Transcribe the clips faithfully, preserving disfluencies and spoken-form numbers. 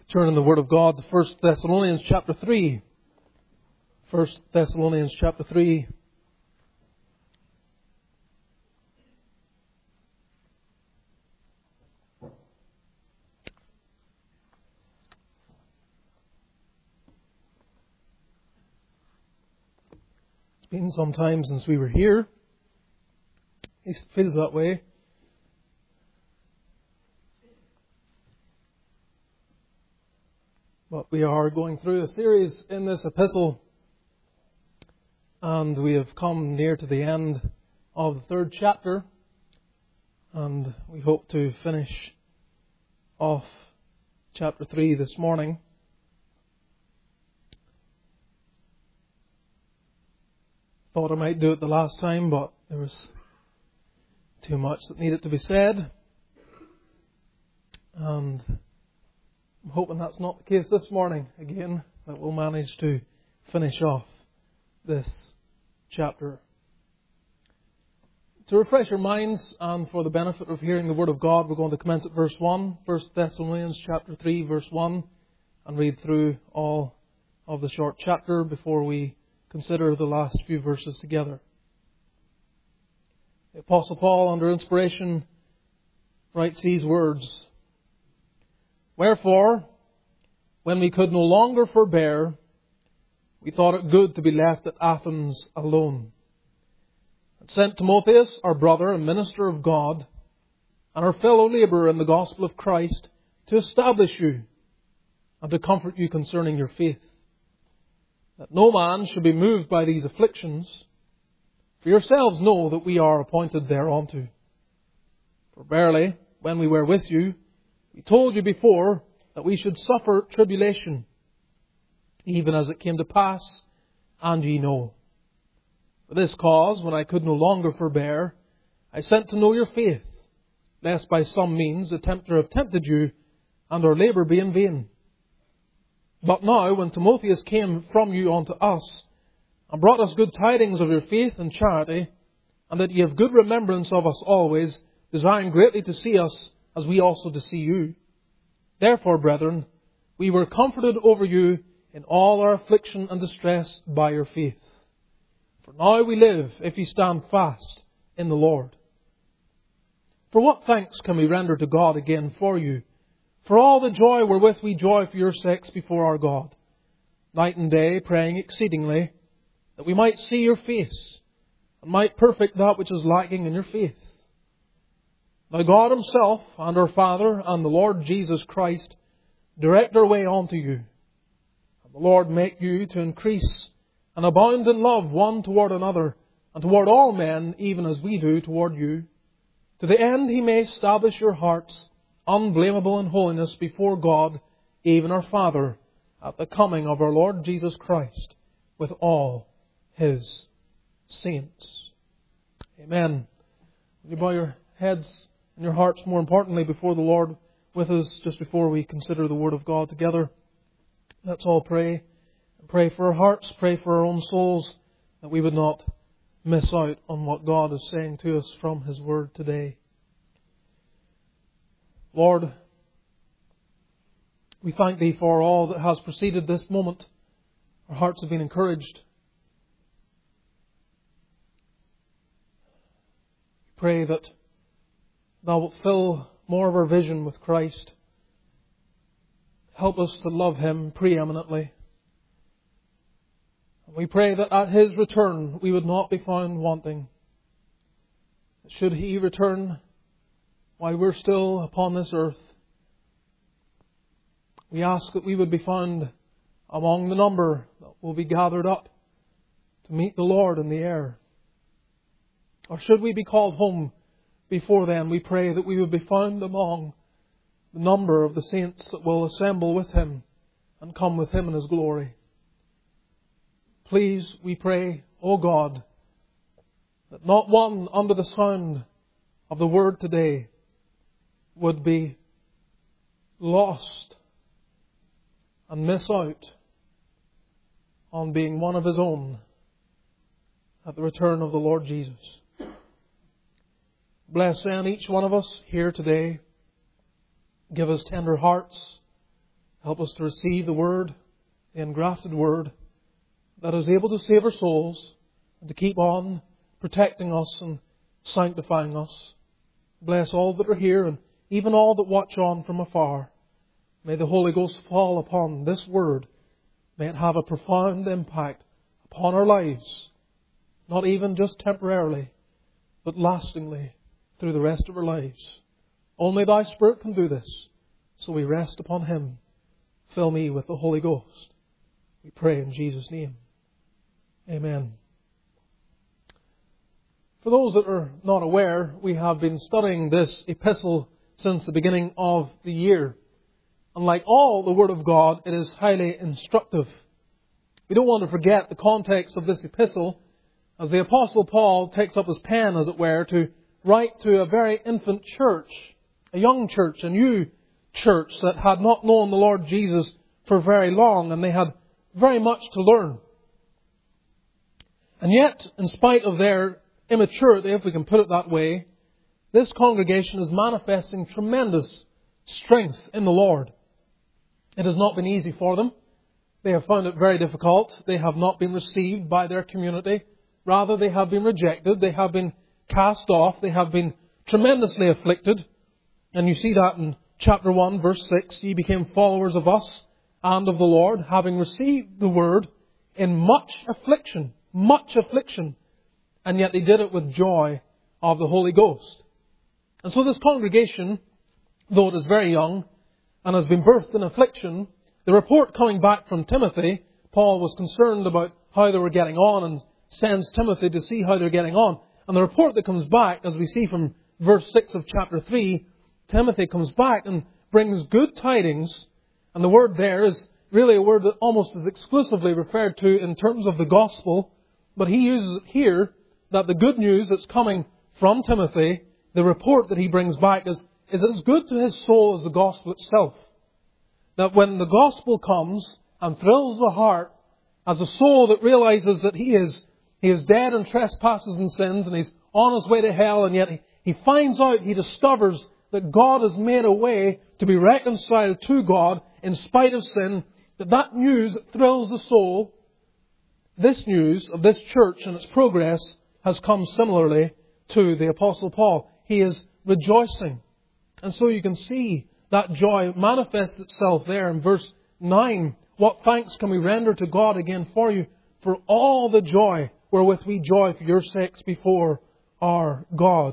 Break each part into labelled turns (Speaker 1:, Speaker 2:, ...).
Speaker 1: Turn in the Word of God to First Thessalonians chapter three. First Thessalonians chapter three. It's been some time since we were here. At least it feels that way. But we are going through a series in this epistle, and we have come near to the end of the third chapter, and we hope to finish off chapter three this morning. Thought I might do it the last time, but there was too much that needed to be said, and I'm hoping that's not the case this morning again, that we'll manage to finish off this chapter. To refresh our minds and for the benefit of hearing the Word of God, we're going to commence at verse one, First Thessalonians chapter three, verse one, and read through all of the short chapter before we consider the last few verses together. The Apostle Paul, under inspiration, writes these words: Wherefore, when we could no longer forbear, we thought it good to be left at Athens alone, and sent Timotheus, our brother and minister of God, and our fellow labourer in the gospel of Christ, to establish you and to comfort you concerning your faith, that no man should be moved by these afflictions. For yourselves know that we are appointed thereunto. For verily, when we were with you, we told you before that we should suffer tribulation, even as it came to pass, and ye know. For this cause, when I could no longer forbear, I sent to know your faith, lest by some means the tempter have tempted you, and our labour be in vain. But now, when Timotheus came from you unto us, and brought us good tidings of your faith and charity, and that ye have good remembrance of us always, desiring greatly to see us, as we also to see you. Therefore, brethren, we were comforted over you in all our affliction and distress by your faith. For now we live, if ye stand fast in the Lord. For what thanks can we render to God again for you, for all the joy wherewith we joy for your sakes before our God, night and day praying exceedingly, that we might see your face, and might perfect that which is lacking in your faith. Now God Himself, and our Father, and the Lord Jesus Christ, direct our way unto you. And the Lord make you to increase and abound in love one toward another, and toward all men, even as we do toward you, to the end He may establish your hearts unblameable in holiness before God, even our Father, at the coming of our Lord Jesus Christ, with all His saints. Amen. Will you bow your heads and your hearts, more importantly, before the Lord with us, just before we consider the Word of God together? Let's all pray. Pray for our hearts, pray for our own souls, that we would not miss out on what God is saying to us from His Word today. Lord, we thank Thee for all that has preceded this moment. Our hearts have been encouraged. Pray that Thou wilt fill more of our vision with Christ. Help us to love Him preeminently. And we pray that at His return we would not be found wanting. Should He return while we're still upon this earth, we ask that we would be found among the number that will be gathered up to meet the Lord in the air. Or should we be called home before then, we pray that we would be found among the number of the saints that will assemble with Him and come with Him in His glory. Please, we pray, O God, that not one under the sound of the Word today would be lost and miss out on being one of His own at the return of the Lord Jesus. Bless then each one of us here today. Give us tender hearts Help us to receive the Word, the engrafted Word, that is able to save our souls and to keep on protecting us and sanctifying us. Bless all that are here and even all that watch on from afar. May the Holy Ghost fall upon this Word. May it have a profound impact upon our lives, not even just temporarily, but lastingly through the rest of our lives. Only Thy Spirit can do this, so we rest upon Him. Fill me with the Holy Ghost. We pray in Jesus' name. Amen. For those that are not aware, we have been studying this epistle since the beginning of the year. And like all the Word of God, it is highly instructive. We don't want to forget the context of this epistle, as the Apostle Paul takes up his pen, as it were, to write to a very infant church, a young church, a new church that had not known the Lord Jesus for very long, and they had very much to learn. And yet, in spite of their immaturity, if we can put it that way, this congregation is manifesting tremendous strength in the Lord. It has not been easy for them. They have found it very difficult. They have not been received by their community. Rather, they have been rejected. They have been cast off. They have been tremendously afflicted. And you see that in chapter one, verse six. Ye became followers of us and of the Lord, having received the word in much affliction. Much affliction. And yet they did it with joy of the Holy Ghost. And so this congregation, though it is very young and has been birthed in affliction, the report coming back from Timothy, Paul was concerned about how they were getting on and sends Timothy to see how they're getting on. And the report that comes back, as we see from verse six of chapter three, Timothy comes back and brings good tidings. And the word there is really a word that almost is exclusively referred to in terms of the gospel. But he uses it here, that the good news that's coming from Timothy, the report that he brings back, is, is as good to his soul as the gospel itself. That when the gospel comes and thrills the heart, as a soul that realizes that he is, he is dead in trespasses and sins, and he's on his way to hell, and yet he, he finds out, he discovers that God has made a way to be reconciled to God in spite of sin, that that news that thrills the soul, this news of this church and its progress has come similarly to the Apostle Paul. He is rejoicing. And so you can see that joy manifests itself there in verse nine. What thanks can we render to God again for you, for all the joy wherewith we joy for your sakes before our God.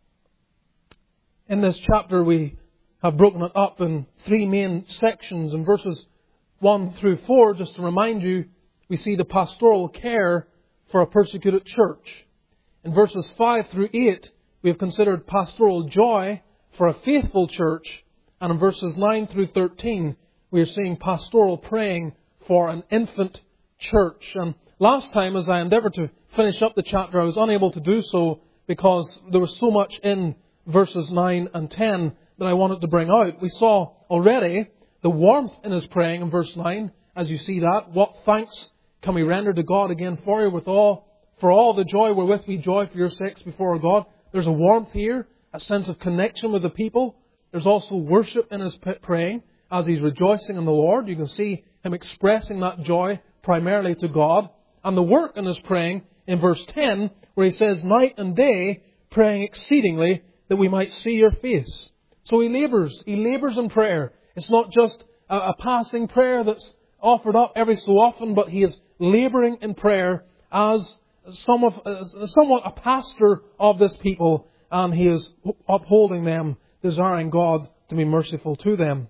Speaker 1: In this chapter we have broken it up in three main sections. In verses one through four, just to remind you, we see the pastoral care for a persecuted church. In verses five through eight, we have considered pastoral joy for a faithful church. And in verses nine through thirteen, we are seeing pastoral praying for an infant church. And last time, as I endeavoured to finish up the chapter, I was unable to do so because there was so much in verses nine and ten that I wanted to bring out. We saw already the warmth in his praying in verse nine, as you see that. What thanks can we render to God again for you with all, for all the joy wherewith we joy for your sakes before our God. There's a warmth here, a sense of connection with the people. There's also worship in his praying as he's rejoicing in the Lord. You can see him expressing that joy primarily to God. And the work in his praying in verse ten, where he says, night and day, praying exceedingly that we might see your face. So he labours. He labours in prayer. It's not just a, a passing prayer that's offered up every so often, but he is labouring in prayer as some of, as somewhat a pastor of this people, and he is upholding them, desiring God to be merciful to them.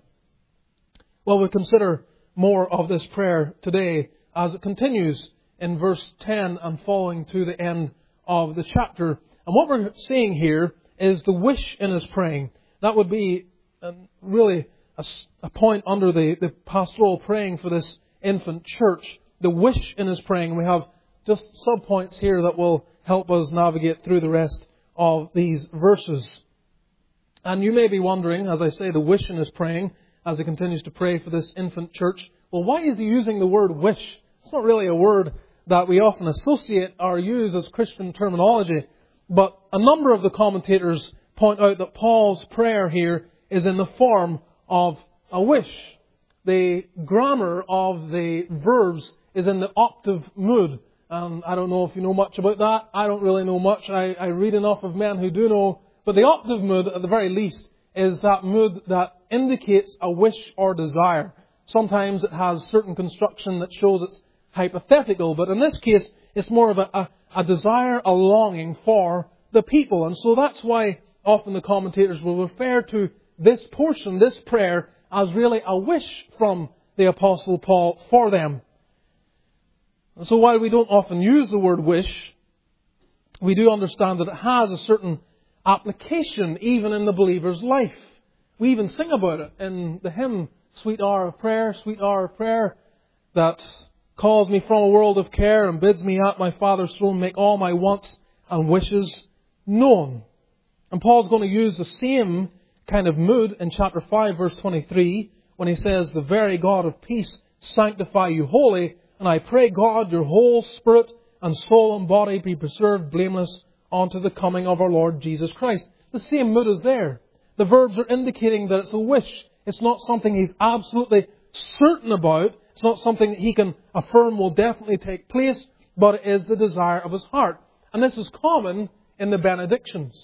Speaker 1: Well, we'll consider more of this prayer today as it continues in verse ten and following to the end of the chapter. And what we're seeing here is the wish in his praying. That would be um, really a, a point under the, the pastoral praying for this infant church. The wish in his praying. We have just sub-points here that will help us navigate through the rest of these verses. And you may be wondering, as I say, the wish in his praying, as he continues to pray for this infant church, well, why is he using the word wish? It's not really a word that we often associate or use as Christian terminology. But a number of the commentators point out that Paul's prayer here is in the form of a wish. the grammar of the verbs is in the optative mood. And I don't know if you know much about that. I don't really know much. I, I read enough of men who do know. But the optative mood, at the very least, is that mood that indicates a wish or desire. Sometimes it has certain construction that shows it's hypothetical. But in this case, it's more of a, a, a desire, a longing for the people. And so that's why often the commentators will refer to this portion, this prayer, as really a wish from the Apostle Paul for them. And so while we don't often use the word wish, we do understand that it has a certain application even in the believer's life. We even sing about it in the hymn, Sweet Hour of Prayer, Sweet Hour of Prayer, that calls me from a world of care and bids me at my Father's throne make all my wants and wishes known. And Paul's going to use the same kind of mood in chapter five, verse twenty-three, when he says, the very God of peace sanctify you wholly, and I pray God your whole spirit and soul and body be preserved blameless unto the coming of our Lord Jesus Christ. The same mood is there. The verbs are indicating that it's a wish. It's not something he's absolutely certain about. It's not something that he can affirm will definitely take place, but it is the desire of his heart. And this is common in the benedictions.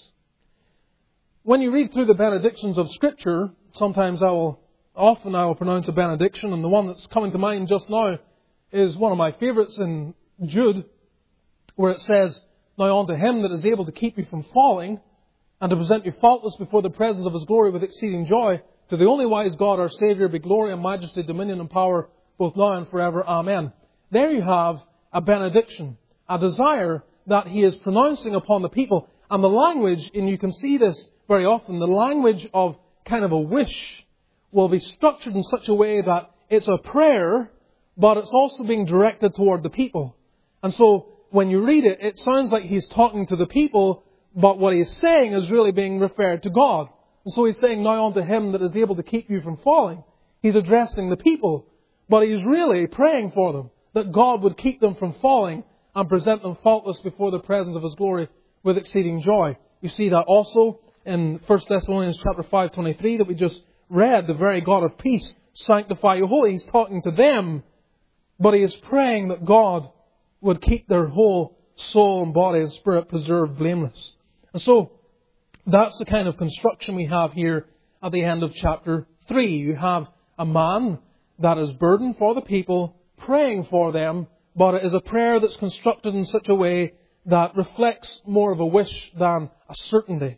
Speaker 1: When you read through the benedictions of Scripture, sometimes I will, often I will pronounce a benediction, and the one that's coming to mind just now is one of my favourites in Jude, where it says, now unto Him that is able to keep you from falling, and to present you faultless before the presence of His glory with exceeding joy, to the only wise God our Saviour be glory and majesty, dominion and power, both now and forever. Amen. There you have a benediction, a desire that He is pronouncing upon the people. And the language, and you can see this very often, the language of kind of a wish will be structured in such a way that it's a prayer, but it's also being directed toward the people. And so when you read it, it sounds like he's talking to the people, but what he's saying is really being referred to God. And so he's saying, now unto Him that is able to keep you from falling. He's addressing the people, but he's really praying for them, that God would keep them from falling and present them faultless before the presence of His glory with exceeding joy. You see that also in First Thessalonians chapter five, twenty-three that we just read, the very God of peace sanctify you wholly. He's talking to them, but he is praying that God would keep their whole soul and body and spirit preserved blameless. And so that's the kind of construction we have here at the end of chapter three. You have a man that is burdened for the people, praying for them, but it is a prayer that's constructed in such a way that reflects more of a wish than a certainty.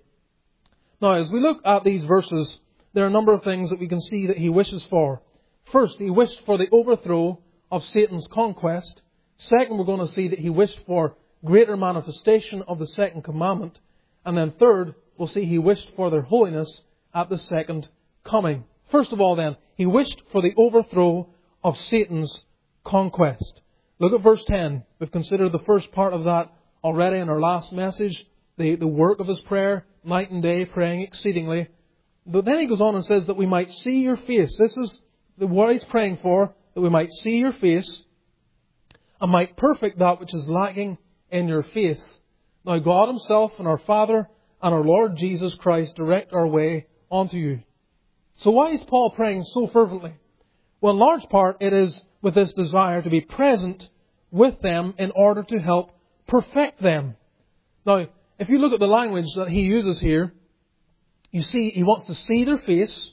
Speaker 1: Now, as we look at these verses, there are a number of things that we can see that he wishes for. First, he wished for the overthrow of Satan's conquest. Second, we're going to see that he wished for greater manifestation of the second commandment. And then third, we'll see he wished for their holiness at the second coming. First of all then, he wished for the overthrow of Satan's conquest. Look at verse ten. We've considered the first part of that already in our last message. The, the work of his prayer, night and day, praying exceedingly. But then he goes on and says that we might see your face. This is the what he's praying for, that we might see your face and might perfect that which is lacking in your faith. Now God Himself and our Father and our Lord Jesus Christ direct our way onto you. So why is Paul praying so fervently? Well, in large part it is with this desire to be present with them in order to help perfect them. Now, if you look at the language that he uses here, you see he wants to see their face.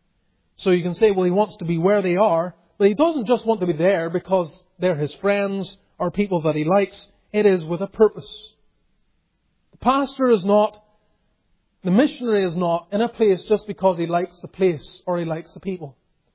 Speaker 1: So you can say, well, he wants to be where they are. But he doesn't just want to be there because they're his friends or people that he likes. It is with a purpose. The pastor is not, the missionary is not in a place just because he likes the place or he likes the people.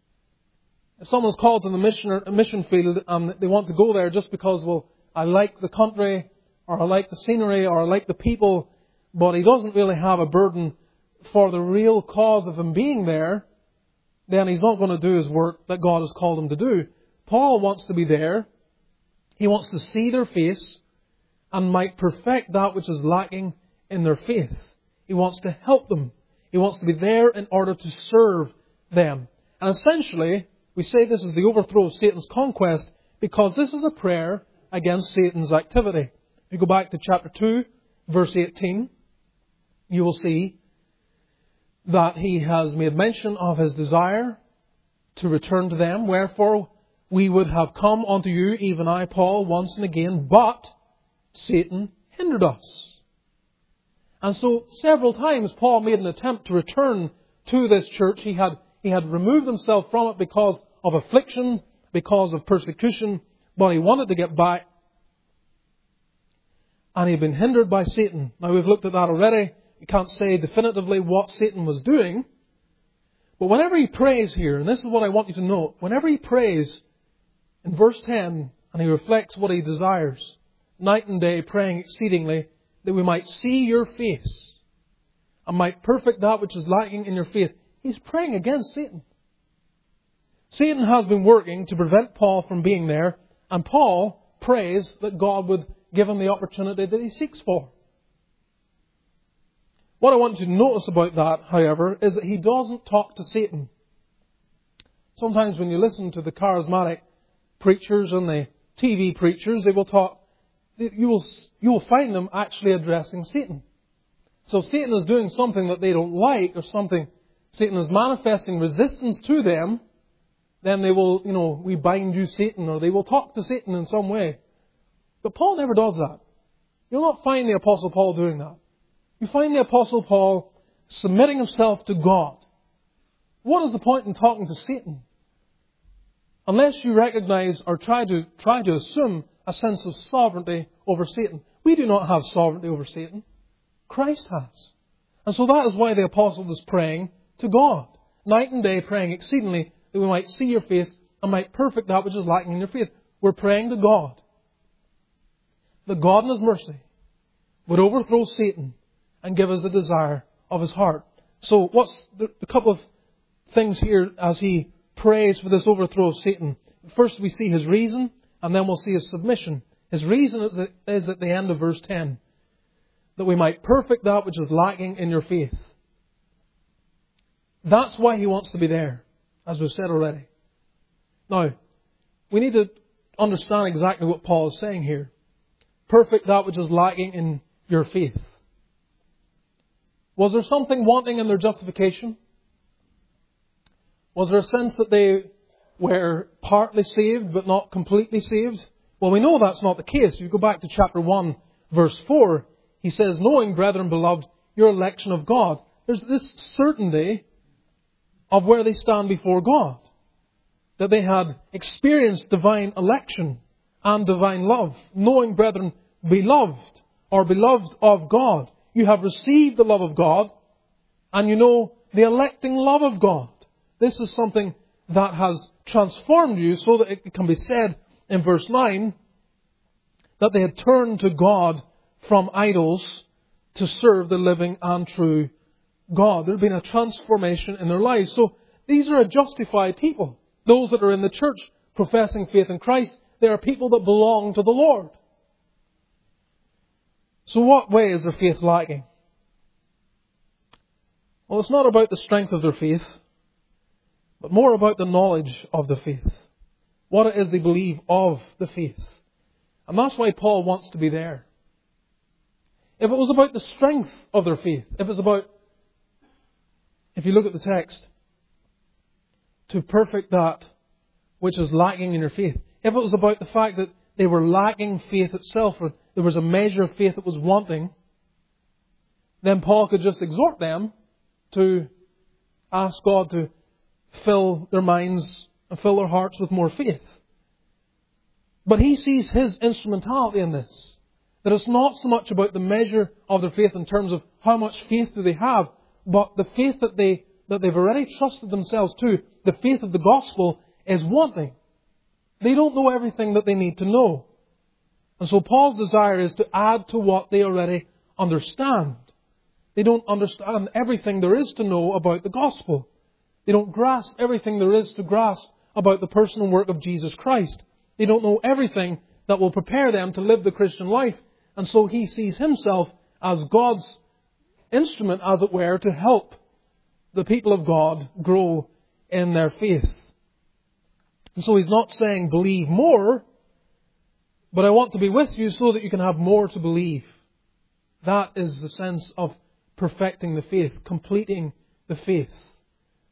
Speaker 1: If someone's called to the mission, mission field and they want to go there just because, well, I like the country or I like the scenery or I like the people, but he doesn't really have a burden for the real cause of him being there, then he's not going to do his work that God has called him to do. Paul wants to be there. He wants to see their face and might perfect that which is lacking in their faith. He wants to help them. He wants to be there in order to serve them. And essentially, we say this is the overthrow of Satan's conquest because this is a prayer against Satan's activity. If you go back to chapter two, verse eighteen, you will see that he has made mention of his desire to return to them. Wherefore we would have come unto you, even I, Paul, once and again, but Satan hindered us. And so several times Paul made an attempt to return to this church. He had, he had removed himself from it because of affliction, because of persecution, but he wanted to get back. And he had been hindered by Satan. Now we've looked at that already. We can't say definitively what Satan was doing. But whenever he prays here, and this is what I want you to note, whenever he prays in verse ten, and he reflects what he desires, night and day praying exceedingly, that we might see your face, and might perfect that which is lacking in your faith. He's praying against Satan. Satan has been working to prevent Paul from being there, and Paul prays that God would give him the opportunity that he seeks for. What I want you to notice about that, however, is that he doesn't talk to Satan. Sometimes when you listen to the charismatic preachers and the T V preachers, they will talk, you will, you will find them actually addressing Satan. So if Satan is doing something that they don't like, or something, Satan is manifesting resistance to them, then they will, you know, we bind you, Satan, or they will talk to Satan in some way. But Paul never does that. You'll not find the Apostle Paul doing that. You find the Apostle Paul submitting himself to God. What is the point in talking to Satan? Unless you recognize or try to try to assume a sense of sovereignty over Satan. We do not have sovereignty over Satan. Christ has. And so that is why the Apostle is praying to God. Night and day praying exceedingly that we might see your face and might perfect that which is lacking in your faith. We're praying to God. That God in His mercy would overthrow Satan and give us the desire of His heart. So what's the, the couple of things here as he prays for this overthrow of Satan? First we see his reason, and then we'll see his submission. His reason is, that, is at the end of verse ten. That we might perfect that which is lacking in your faith. That's why he wants to be there, as we've said already. Now, we need to understand exactly what Paul is saying here. Perfect that which is lacking in your faith. Was there something wanting in their justification? Was there a sense that they were partly saved but not completely saved? Well, we know that's not the case. If you go back to chapter one, verse four, he says, knowing, brethren, beloved, your election of God. There's this certainty of where they stand before God. That they had experienced divine election and divine love. Knowing, brethren, beloved, or beloved of God. You have received the love of God, and you know the electing love of God. This is something that has transformed you so that it can be said in verse nine that they had turned to God from idols to serve the living and true God. There had been a transformation in their lives. So these are a justified people. Those that are in the church professing faith in Christ, they are people that belong to the Lord. So what way is their faith lacking? Well, it's not about the strength of their faith, but more about the knowledge of the faith. What it is they believe of the faith. And that's why Paul wants to be there. If it was about the strength of their faith, if it's about, if you look at the text, to perfect that which is lacking in your faith. If it was about the fact that they were lacking faith itself, or there was a measure of faith that was wanting, then Paul could just exhort them to ask God to fill their minds and fill their hearts with more faith. But he sees his instrumentality in this. That it's not so much about the measure of their faith in terms of how much faith do they have, but the faith that, they, that they've already trusted themselves to, the faith of the gospel, is wanting. They don't know everything that they need to know. And so Paul's desire is to add to what they already understand. They don't understand everything there is to know about the gospel. They don't grasp everything there is to grasp about the personal work of Jesus Christ. They don't know everything that will prepare them to live the Christian life. And so he sees himself as God's instrument, as it were, to help the people of God grow in their faith. And so he's not saying believe more, but I want to be with you so that you can have more to believe. That is the sense of perfecting the faith, completing the faith.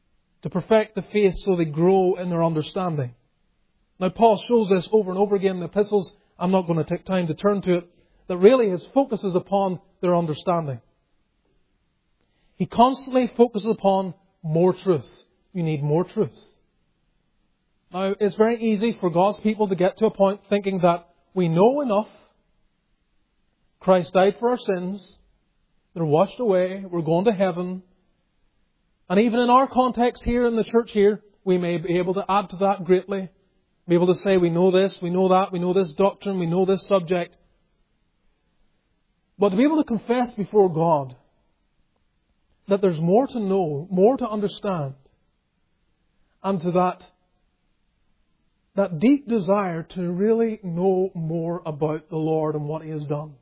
Speaker 1: to perfect the faith so they grow in their understanding. Now, Paul shows this over and over again in the epistles. I'm not going to take time to turn to it. That really his focus is upon their understanding. He constantly focuses upon more truth. You need more truth. Now, it's very easy for God's people to get to a point thinking that we know enough. Christ died for our sins. They're washed away. We're going to heaven. And even in our context here in the church here, we may be able to add to that greatly. Be able to say we know this, we know that, we know this doctrine, we know this subject. But to be able to confess before God that there's more to know, more to understand, and to that, that deep desire to really know more about the Lord and what He has done.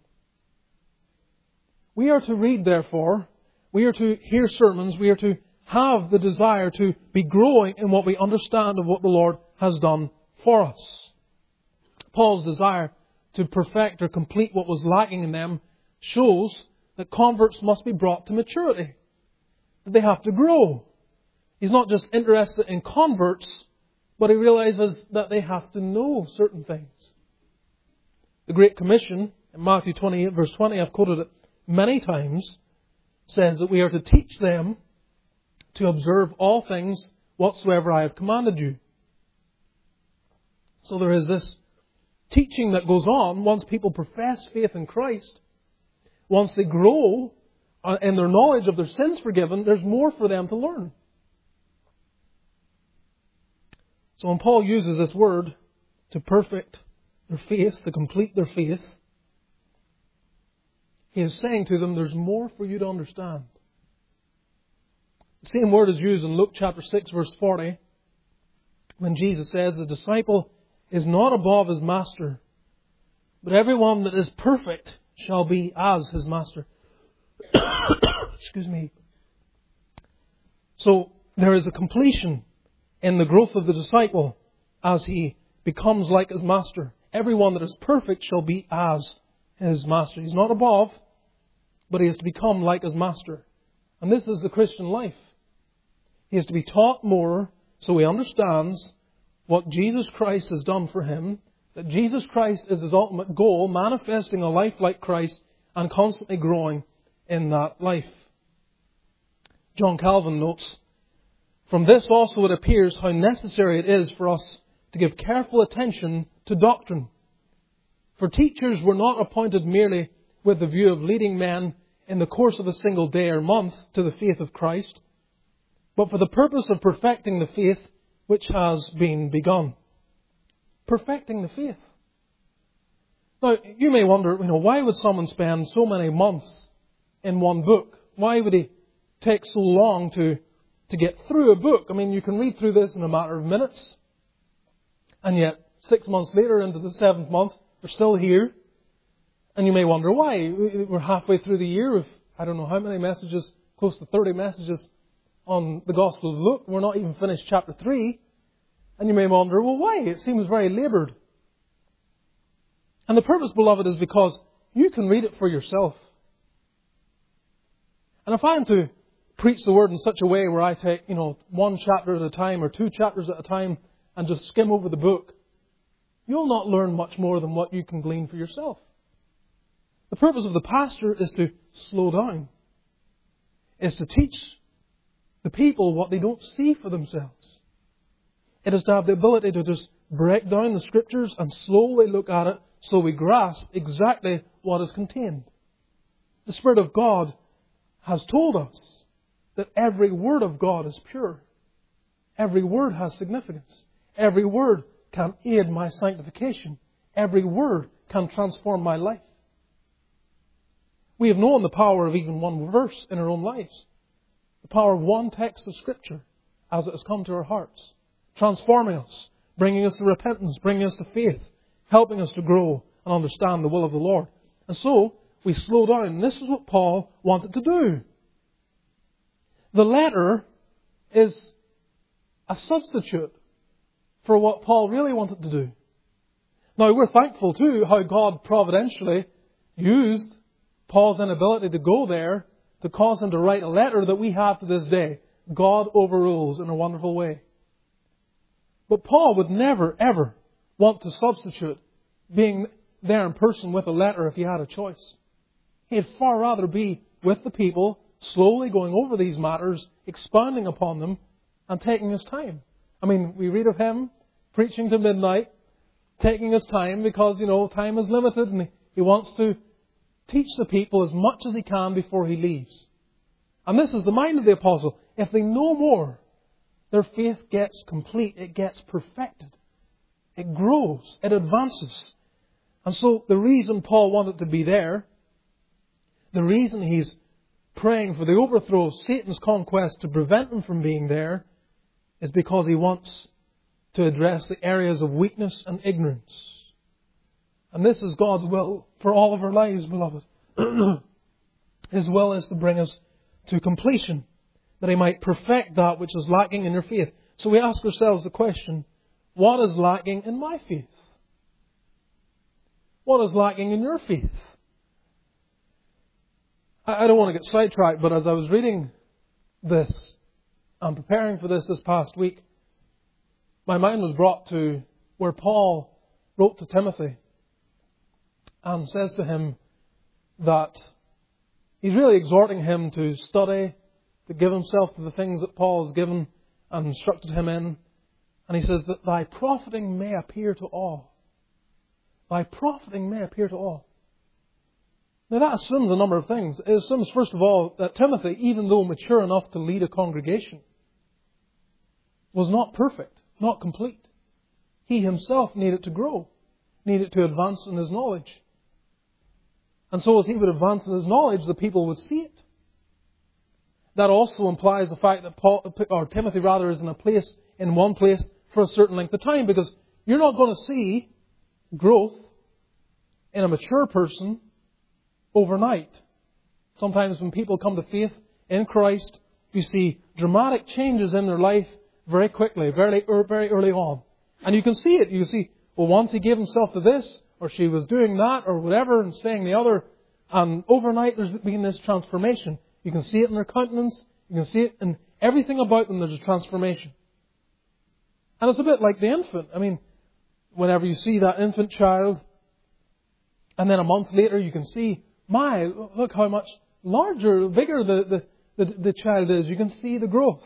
Speaker 1: We are to read, therefore, we are to hear sermons, we are to have the desire to be growing in what we understand of what the Lord has done for us. Paul's desire to perfect or complete what was lacking in them shows that converts must be brought to maturity. That they have to grow. He's not just interested in converts, but he realizes that they have to know certain things. The Great Commission, in Matthew twenty-eight, verse twenty, I've quoted it many times, says that we are to teach them to observe all things whatsoever I have commanded you. So there is this teaching that goes on once people profess faith in Christ. Once they grow in their knowledge of their sins forgiven, there's more for them to learn. So when Paul uses this word to perfect their faith, to complete their faith, he is saying to them, there's more for you to understand. The same word is used in Luke chapter six, verse forty, when Jesus says, the disciple is not above his master, but everyone that is perfect shall be as his master. Excuse me. So there is a completion in the growth of the disciple as he becomes like his master. Everyone that is perfect shall be as his master. He's not above, but he is to become like his master. And this is the Christian life. He is to be taught more so he understands what Jesus Christ has done for him, that Jesus Christ is his ultimate goal, manifesting a life like Christ and constantly growing in that life. John Calvin notes, from this also it appears how necessary it is for us to give careful attention to doctrine. For teachers were not appointed merely with the view of leading men in the course of a single day or month to the faith of Christ, but for the purpose of perfecting the faith which has been begun. Perfecting the faith. Now, you may wonder, you know, why would someone spend so many months in one book? Why would he take so long to, to get through a book? I mean, you can read through this in a matter of minutes. And yet, six months later, into the seventh month, we're still here. And you may wonder why. We're halfway through the year with, I don't know how many messages, close to thirty messages on the Gospel of Luke. We're not even finished chapter three. And you may wonder, well, why? It seems very laboured. And the purpose, beloved, is because you can read it for yourself. And if I am to preach the Word in such a way where I take, you know, one chapter at a time or two chapters at a time and just skim over the book, you'll not learn much more than what you can glean for yourself. The purpose of the pastor is to slow down. Is to teach the people what they don't see for themselves. It is to have the ability to just break down the Scriptures and slowly look at it so we grasp exactly what is contained. The Spirit of God has told us that every word of God is pure. Every word has significance. Every word can aid my sanctification. Every word can transform my life. We have known the power of even one verse in our own lives. The power of one text of Scripture as it has come to our hearts. Transforming us, bringing us to repentance, bringing us to faith, helping us to grow and understand the will of the Lord. And so, we slow down. And this is what Paul wanted to do. The letter is a substitute for what Paul really wanted to do. Now, we're thankful too how God providentially used Paul's inability to go there to cause him to write a letter that we have to this day. God overrules in a wonderful way. But Paul would never, ever want to substitute being there in person with a letter if he had a choice. He'd far rather be with the people, slowly going over these matters, expounding upon them, and taking his time. I mean, we read of him preaching to midnight, taking his time because, you know, time is limited and he wants to teach the people as much as he can before he leaves. And this is the mind of the apostle. If they know more, their faith gets complete. It gets perfected. It grows. It advances. And so the reason Paul wanted to be there, the reason he's praying for the overthrow of Satan's conquest to prevent him from being there, is because he wants to address the areas of weakness and ignorance. And this is God's will for all of our lives, beloved. His will is to bring us to completion, that He might perfect that which is lacking in your faith. So we ask ourselves the question, what is lacking in my faith? What is lacking in your faith? I don't want to get sidetracked, but as I was reading this and preparing for this this past week, my mind was brought to where Paul wrote to Timothy and says to him that he's really exhorting him to study, to give himself to the things that Paul has given and instructed him in. And he says that thy profiting may appear to all. Thy profiting may appear to all. Now that assumes a number of things. It assumes, first of all, that Timothy, even though mature enough to lead a congregation, was not perfect, not complete. He himself needed to grow, needed to advance in his knowledge. And so as he would advance in his knowledge, the people would see it. That also implies the fact that Paul, or Timothy rather, is in a place, in one place for a certain length of time, because you're not going to see growth in a mature person overnight. Sometimes when people come to faith in Christ, you see dramatic changes in their life very quickly, very, very early on. And you can see it. You see, well, once he gave himself to this, or she was doing that, or whatever, and saying the other, and overnight there's been this transformation. You can see it in their countenance. You can see it in everything about them. There's a transformation. And it's a bit like the infant. I mean, whenever you see that infant child, and then a month later you can see, my, look how much larger, bigger the, the, the, the child is. You can see the growth.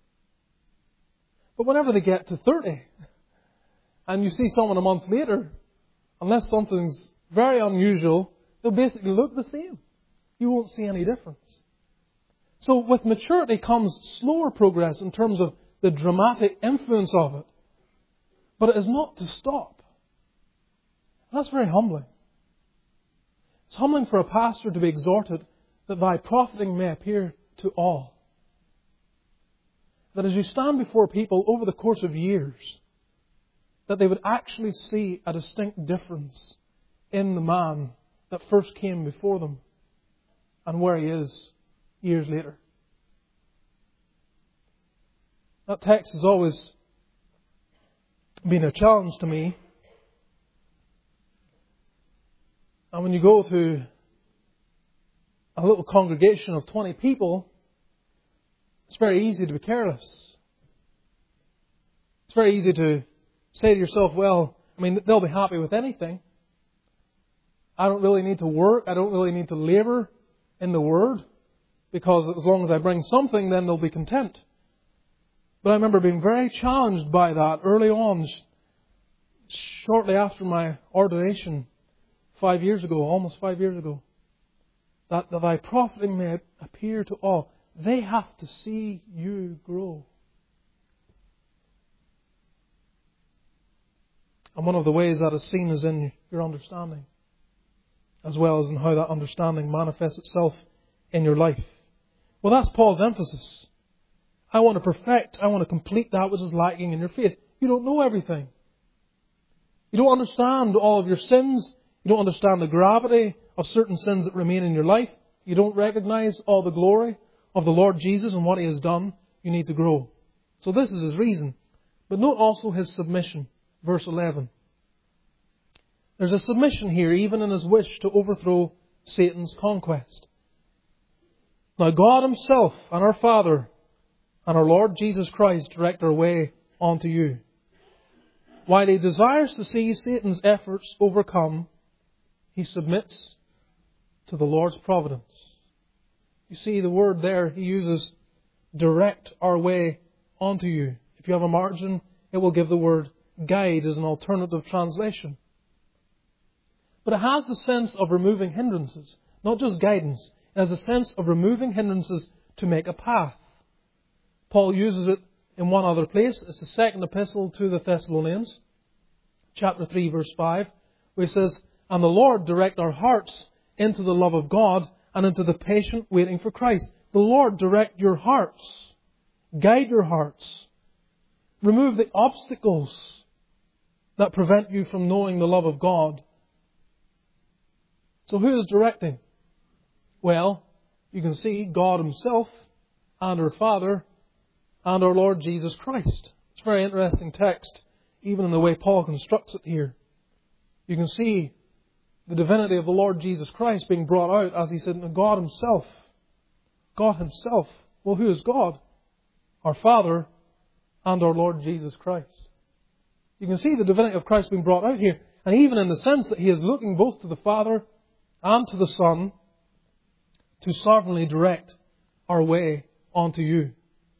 Speaker 1: But whenever they get to thirty, and you see someone a month later, unless something's very unusual, they'll basically look the same. You won't see any difference. So with maturity comes slower progress in terms of the dramatic influence of it. But it is not to stop. That's very humbling. It's humbling for a pastor to be exhorted that thy profiting may appear to all. That as you stand before people over the course of years, that they would actually see a distinct difference in the man that first came before them and where he is years later. That text has always been a challenge to me. And when you go to a little congregation of twenty people, it's very easy to be careless. It's very easy to say to yourself, well, I mean, they'll be happy with anything. I don't really need to work. I don't really need to labour in the Word, because as long as I bring something, then they'll be content. But I remember being very challenged by that early on, shortly after my ordination, five years ago, almost five years ago, that, that thy profiting may appear to all. They have to see you grow. And one of the ways that is seen is in your understanding, as well as in how that understanding manifests itself in your life. Well, that's Paul's emphasis. I want to perfect, I want to complete that which is lacking in your faith. You don't know everything. You don't understand all of your sins. You don't understand the gravity of certain sins that remain in your life. You don't recognize all the glory of the Lord Jesus and what He has done. You need to grow. So this is His reason. But note also His submission. Verse eleven. There's a submission here, even in His wish to overthrow Satan's conquest. Now God Himself and our Father and our Lord Jesus Christ direct our way onto you. While He desires to see Satan's efforts overcome, He submits to the Lord's providence. You see the word there He uses, direct our way onto you. If you have a margin, it will give the word guide as an alternative translation. But it has the sense of removing hindrances, not just guidance. It has a sense of removing hindrances to make a path. Paul uses it in one other place. It's the second epistle to the Thessalonians, chapter three, verse five, where he says, "And the Lord direct our hearts into the love of God and into the patient waiting for Christ." The Lord direct your hearts. Guide your hearts. Remove the obstacles that prevent you from knowing the love of God. So who is directing? Well, you can see God Himself and our Father and our Lord Jesus Christ. It's a very interesting text, even in the way Paul constructs it here. You can see the divinity of the Lord Jesus Christ being brought out, as he said, in God Himself. God Himself. Well, who is God? Our Father and our Lord Jesus Christ. You can see the divinity of Christ being brought out here. And even in the sense that He is looking both to the Father and to the Son to sovereignly direct our way onto you.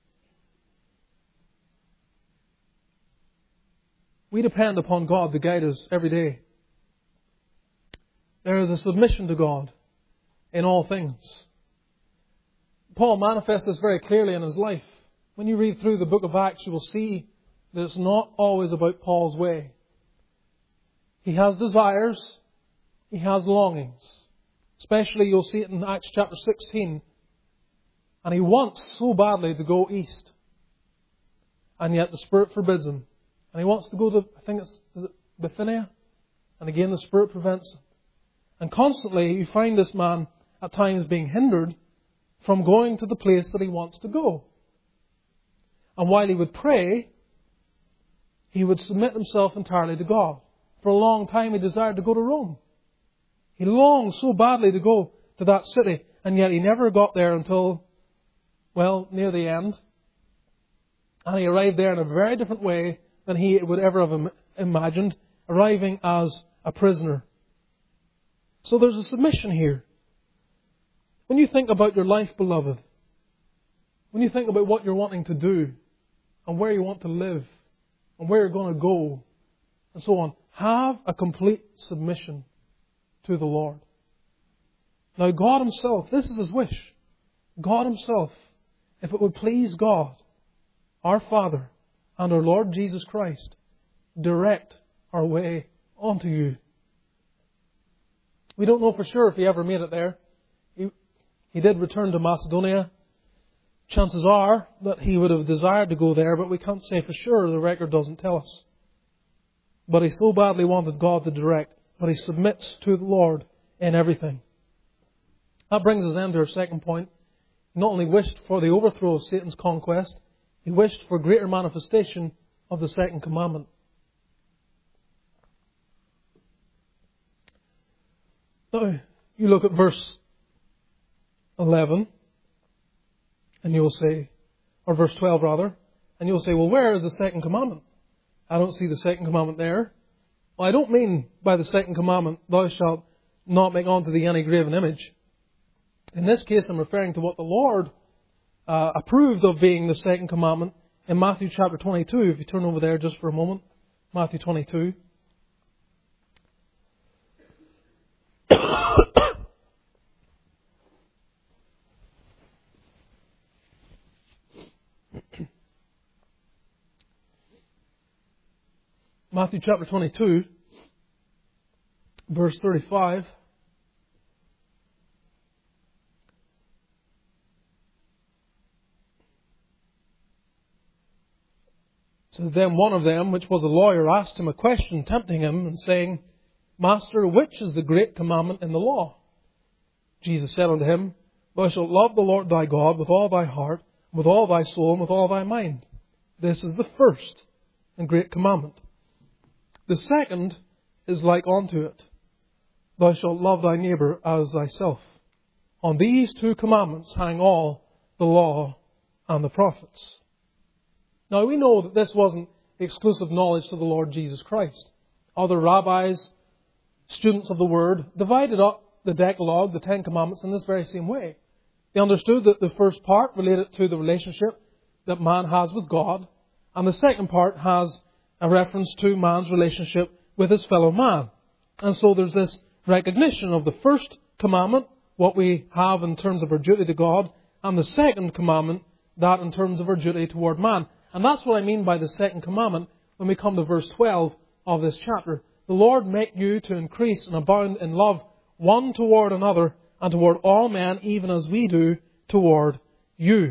Speaker 1: We depend upon God to guide us every day. There is a submission to God in all things. Paul manifests this very clearly in his life. When you read through the book of Acts, you will see that it's not always about Paul's way. He has desires. He has longings. Especially you'll see it in Acts chapter sixteen. And he wants so badly to go east. And yet the Spirit forbids him. And he wants to go to, I think it's, is it Bithynia? And again the Spirit prevents him. And constantly you find this man at times being hindered from going to the place that he wants to go. And while he would pray, he would submit himself entirely to God. For a long time he desired to go to Rome. He longed so badly to go to that city, and yet he never got there until, well, near the end. And he arrived there in a very different way than he would ever have imagined, arriving as a prisoner. So there's a submission here. When you think about your life, beloved, when you think about what you're wanting to do, and where you want to live, and where you're going to go, and so on, have a complete submission to the Lord. Now God Himself, this is His wish. God Himself, if it would please God, our Father, and our Lord Jesus Christ, direct our way onto you. We don't know for sure if He ever made it there. He, he did return to Macedonia. Chances are that he would have desired to go there, but we can't say for sure. The record doesn't tell us. But he so badly wanted God to direct, but he submits to the Lord in everything. That brings us then to our second point. He not only wished for the overthrow of Satan's conquest, he wished for greater manifestation of the second commandment. Now, you look at verse eleven, and you'll say, or verse twelve rather, and you'll say, well, where is the second commandment? I don't see the second commandment there. Well, I don't mean by the second commandment, thou shalt not make unto thee any graven image. In this case, I'm referring to what the Lord uh, approved of being the second commandment in Matthew chapter twenty-two. If you turn over there just for a moment, Matthew twenty-two. Matthew chapter twenty-two, verse thirty-five. It says, then one of them, which was a lawyer, asked him a question, tempting him, and saying, Master, which is the great commandment in the law? Jesus said unto him, Thou shalt love the Lord thy God with all thy heart, with all thy soul, and with all thy mind. This is the first and great commandment. The second is like unto it. Thou shalt love thy neighbour as thyself. On these two commandments hang all the law and the prophets. Now we know that this wasn't exclusive knowledge to the Lord Jesus Christ. Other rabbis, students of the Word, divided up the Decalogue, the Ten Commandments, in this very same way. They understood that the first part related to the relationship that man has with God, and the second part has a reference to man's relationship with his fellow man. And so there's this recognition of the first commandment, what we have in terms of our duty to God, and the second commandment, that in terms of our duty toward man. And that's what I mean by the second commandment when we come to verse twelve of this chapter. The Lord make you to increase and abound in love one toward another and toward all men, even as we do toward you.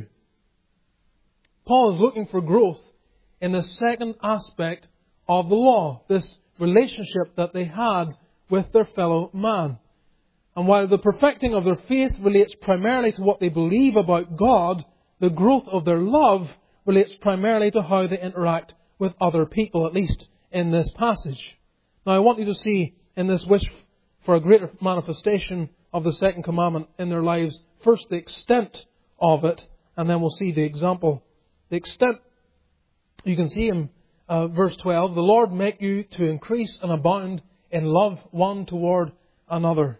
Speaker 1: Paul is looking for growth in the second aspect of the law, this relationship that they had with their fellow man. And while the perfecting of their faith relates primarily to what they believe about God, the growth of their love relates primarily to how they interact with other people, at least in this passage. Now I want you to see in this wish for a greater manifestation of the second commandment in their lives, first the extent of it, and then we'll see the example. The extent, you can see in uh, verse twelve, the Lord make you to increase and abound in love one toward another.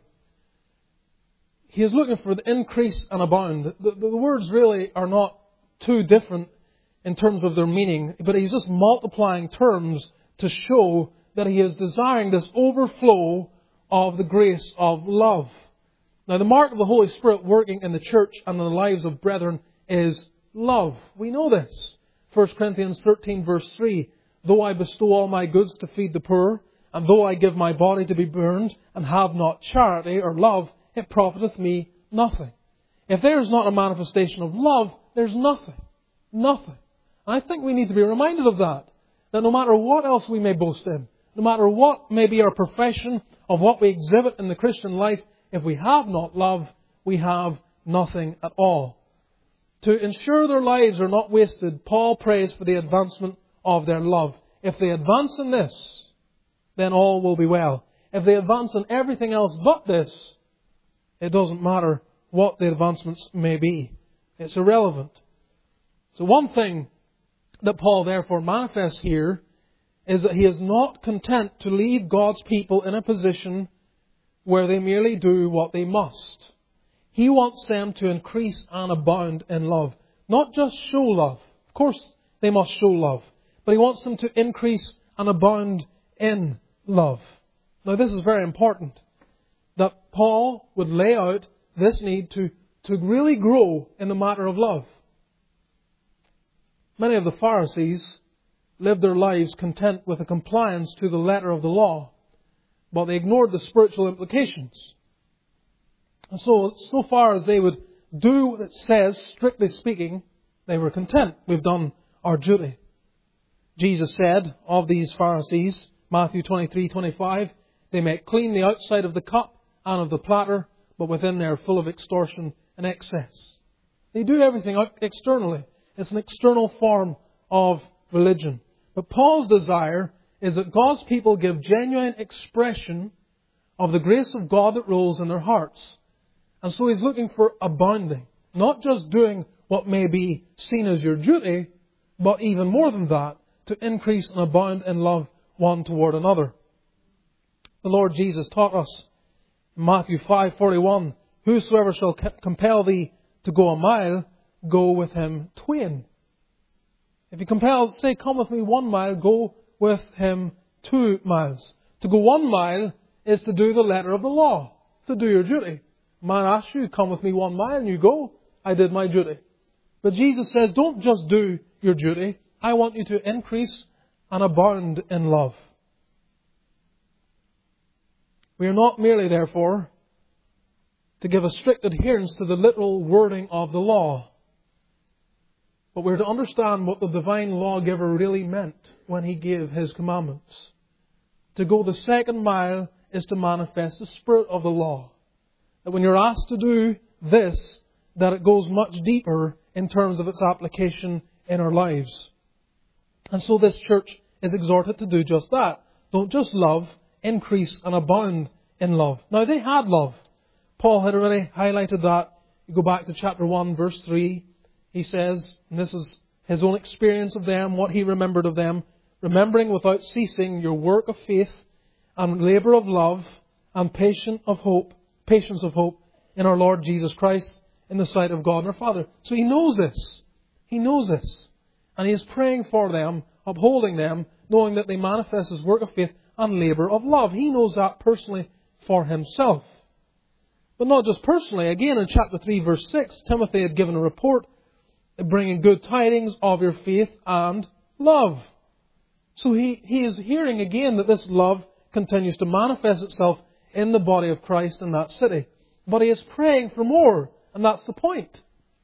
Speaker 1: He is looking for the increase and abound. The, the, the words really are not too different in terms of their meaning, but he's just multiplying terms to show that he is desiring this overflow of the grace of love. Now, the mark of the Holy Spirit working in the church and in the lives of brethren is love. We know this. First Corinthians thirteen verse three, though I bestow all my goods to feed the poor, and though I give my body to be burned, and have not charity or love, it profiteth me nothing. If there is not a manifestation of love, there's nothing. Nothing. And I think we need to be reminded of that. That no matter what else we may boast in, no matter what may be our profession of what we exhibit in the Christian life, if we have not love, we have nothing at all. To ensure their lives are not wasted, Paul prays for the advancement of their love. If they advance in this, then all will be well. If they advance in everything else but this, it doesn't matter what the advancements may be. It's irrelevant. So one thing that Paul therefore manifests here is that he is not content to leave God's people in a position where they merely do what they must. He wants them to increase and abound in love. Not just show love. Of course they must show love. But he wants them to increase and abound in love. Now this is very important. That Paul would lay out this need to, to really grow in the matter of love. Many of the Pharisees lived their lives content with a compliance to the letter of the law, but they ignored the spiritual implications. And so, so far as they would do what it says, strictly speaking, they were content. We've done our duty. Jesus said of these Pharisees, Matthew twenty-three twenty-five, they make clean the outside of the cup and of the platter, but within they are full of extortion and excess. They do everything out externally. It's an external form of religion. But Paul's desire is that God's people give genuine expression of the grace of God that rules in their hearts. And so he's looking for abounding. Not just doing what may be seen as your duty, but even more than that, to increase and abound in love one toward another. The Lord Jesus taught us in Matthew five forty-one, whosoever shall compel thee to go a mile, go with him twain. If he compels, say, come with me one mile, go with him two miles. To go one mile is to do the letter of the law, to do your duty. Man asks you, come with me one mile, and you go. I did my duty. But Jesus says, don't just do your duty. I want you to increase and abound in love. We are not merely, therefore, to give a strict adherence to the literal wording of the law, but we're to understand what the divine lawgiver really meant when he gave his commandments. To go the second mile is to manifest the spirit of the law. That when you're asked to do this, that it goes much deeper in terms of its application in our lives. And so this church is exhorted to do just that. Don't just love, increase and abound in love. Now they had love. Paul had already highlighted that. You go back to chapter one, verse three. He says, and this is his own experience of them, what he remembered of them, remembering without ceasing your work of faith and labour of love and patience of hope, patience of hope in our Lord Jesus Christ in the sight of God and our Father. So he knows this. He knows this. And he is praying for them, upholding them, knowing that they manifest his work of faith and labour of love. He knows that personally for himself. But not just personally. Again, in chapter three, verse six, Timothy had given a report bringing good tidings of your faith and love. So he, he is hearing again that this love continues to manifest itself in the body of Christ in that city. But he is praying for more, and that's the point.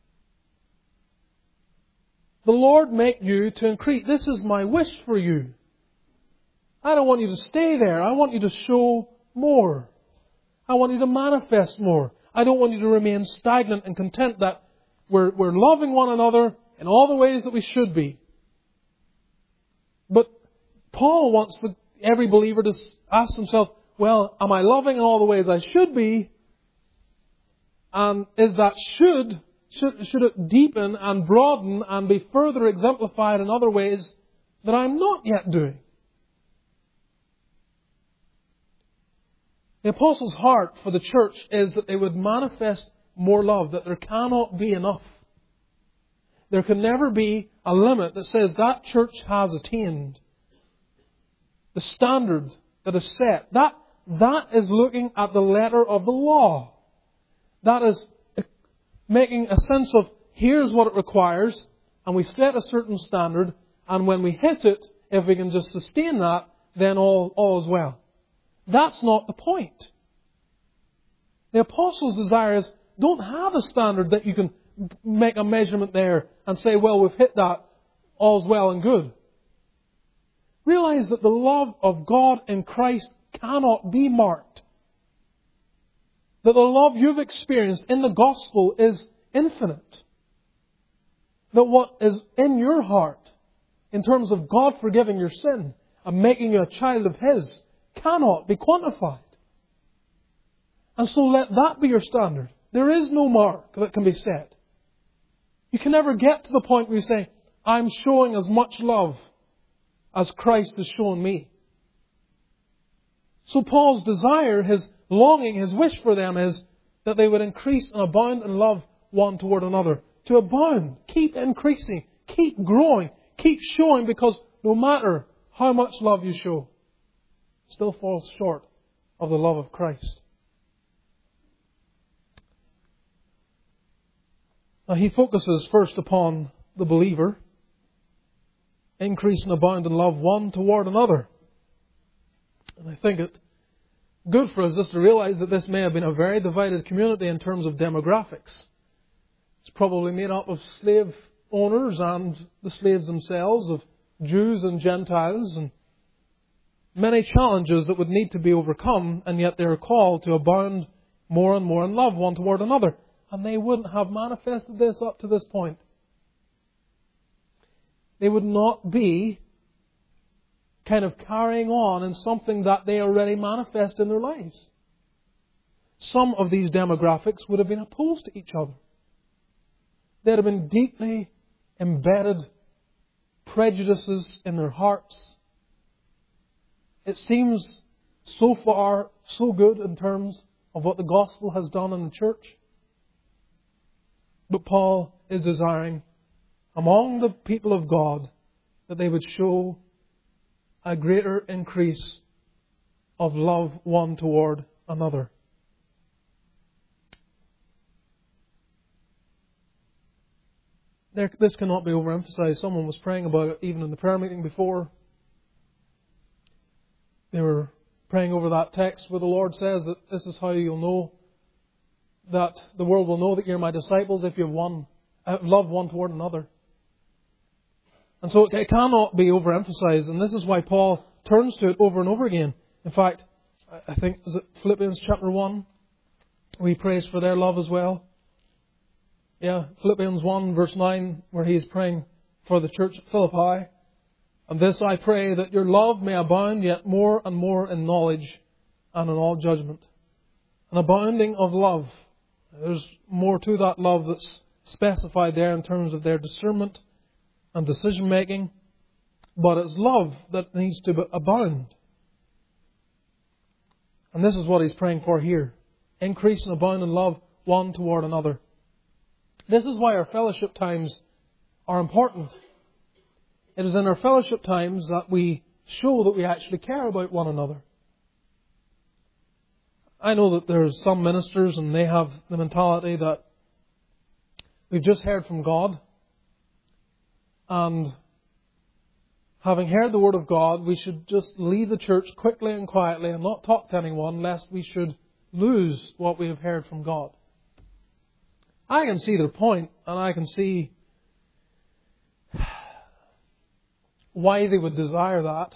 Speaker 1: The Lord make you to increase. This is my wish for you. I don't want you to stay there. I want you to show more. I want you to manifest more. I don't want you to remain stagnant and content that we're, we're loving one another in all the ways that we should be. But Paul wants the, every believer to ask himself, well, am I loving in all the ways I should be? And is that should, should, should it deepen and broaden and be further exemplified in other ways that I'm not yet doing? The Apostles' heart for the church is that they would manifest more love, that there cannot be enough. There can never be a limit that says that church has attained the standard that is set. That, that is looking at the letter of the law. That is making a sense of here's what it requires, and we set a certain standard, and when we hit it, if we can just sustain that, then all, all is well. That's not the point. The Apostles' desire is, don't have a standard that you can make a measurement there and say, well, we've hit that, all's well and good. Realize that the love of God in Christ cannot be marked. That the love you've experienced in the gospel is infinite. That what is in your heart, in terms of God forgiving your sin and making you a child of His, cannot be quantified. And so let that be your standard. There is no mark that can be set. You can never get to the point where you say, I'm showing as much love as Christ has shown me. So Paul's desire, his longing, his wish for them is that they would increase and abound in love one toward another. To abound, keep increasing, keep growing, keep showing, because no matter how much love you show, it still falls short of the love of Christ. Now he focuses first upon the believer. Increase and abound in love one toward another. And I think it's good for us just to realize that this may have been a very divided community in terms of demographics. It's probably made up of slave owners and the slaves themselves, of Jews and Gentiles, and many challenges that would need to be overcome, and yet they are called to abound more and more in love one toward another. And they wouldn't have manifested this up to this point. They would not be kind of carrying on in something that they already manifest in their lives. Some of these demographics would have been opposed to each other. There have been deeply embedded prejudices in their hearts. It seems so far so good in terms of what the gospel has done in the church. But Paul is desiring among the people of God that they would show a greater increase of love one toward another. There, this cannot be overemphasized. Someone was praying about it even in the prayer meeting before. They were praying over that text where the Lord says that this is how you'll know that the world will know that you're my disciples if you have one, have love one toward another. And so it cannot be overemphasized, and this is why Paul turns to it over and over again. In fact, I think, is it Philippians chapter one? Where he prays for their love as well. Yeah, Philippians one verse nine, where he is praying for the church at Philippi. And this I pray, that your love may abound yet more and more in knowledge and in all judgment. An abounding of love. There's more to that love that's specified there in terms of their discernment and decision making, but it's love that needs to abound. And this is what he's praying for here. Increase and abound in love one toward another. This is why our fellowship times are important. It is in our fellowship times that we show that we actually care about one another. I know that there's some ministers and they have the mentality that we've just heard from God, and having heard the Word of God, we should just leave the church quickly and quietly and not talk to anyone, lest we should lose what we have heard from God. I can see their point, and I can see why they would desire that.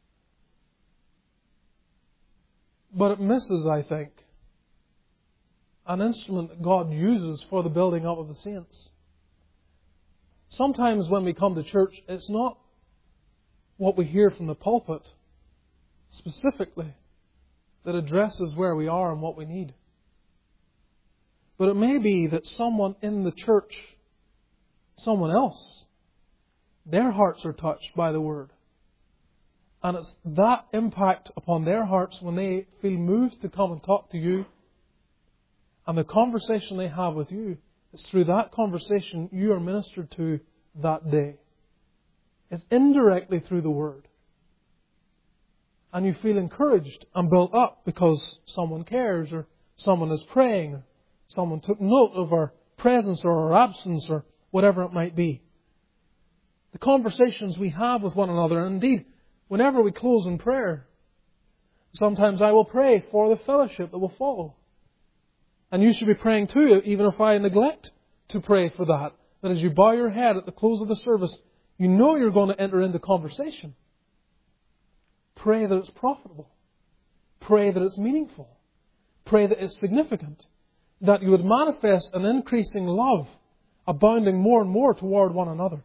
Speaker 1: But it misses, I think, an instrument that God uses for the building up of the saints. Sometimes when we come to church, it's not what we hear from the pulpit specifically that addresses where we are and what we need. But it may be that someone in the church, someone else, their hearts are touched by the Word. And it's that impact upon their hearts when they feel moved to come and talk to you, and the conversation they have with you, it's through that conversation you are ministered to that day. It's indirectly through the Word. And you feel encouraged and built up because someone cares, or someone is praying, or someone took note of our presence or our absence, or whatever it might be. The conversations we have with one another, and indeed, whenever we close in prayer, sometimes I will pray for the fellowship that will follow. And you should be praying too, even if I neglect to pray for that. That as you bow your head at the close of the service, you know you're going to enter into conversation. Pray that it's profitable. Pray that it's meaningful. Pray that it's significant. That you would manifest an increasing love, abounding more and more toward one another.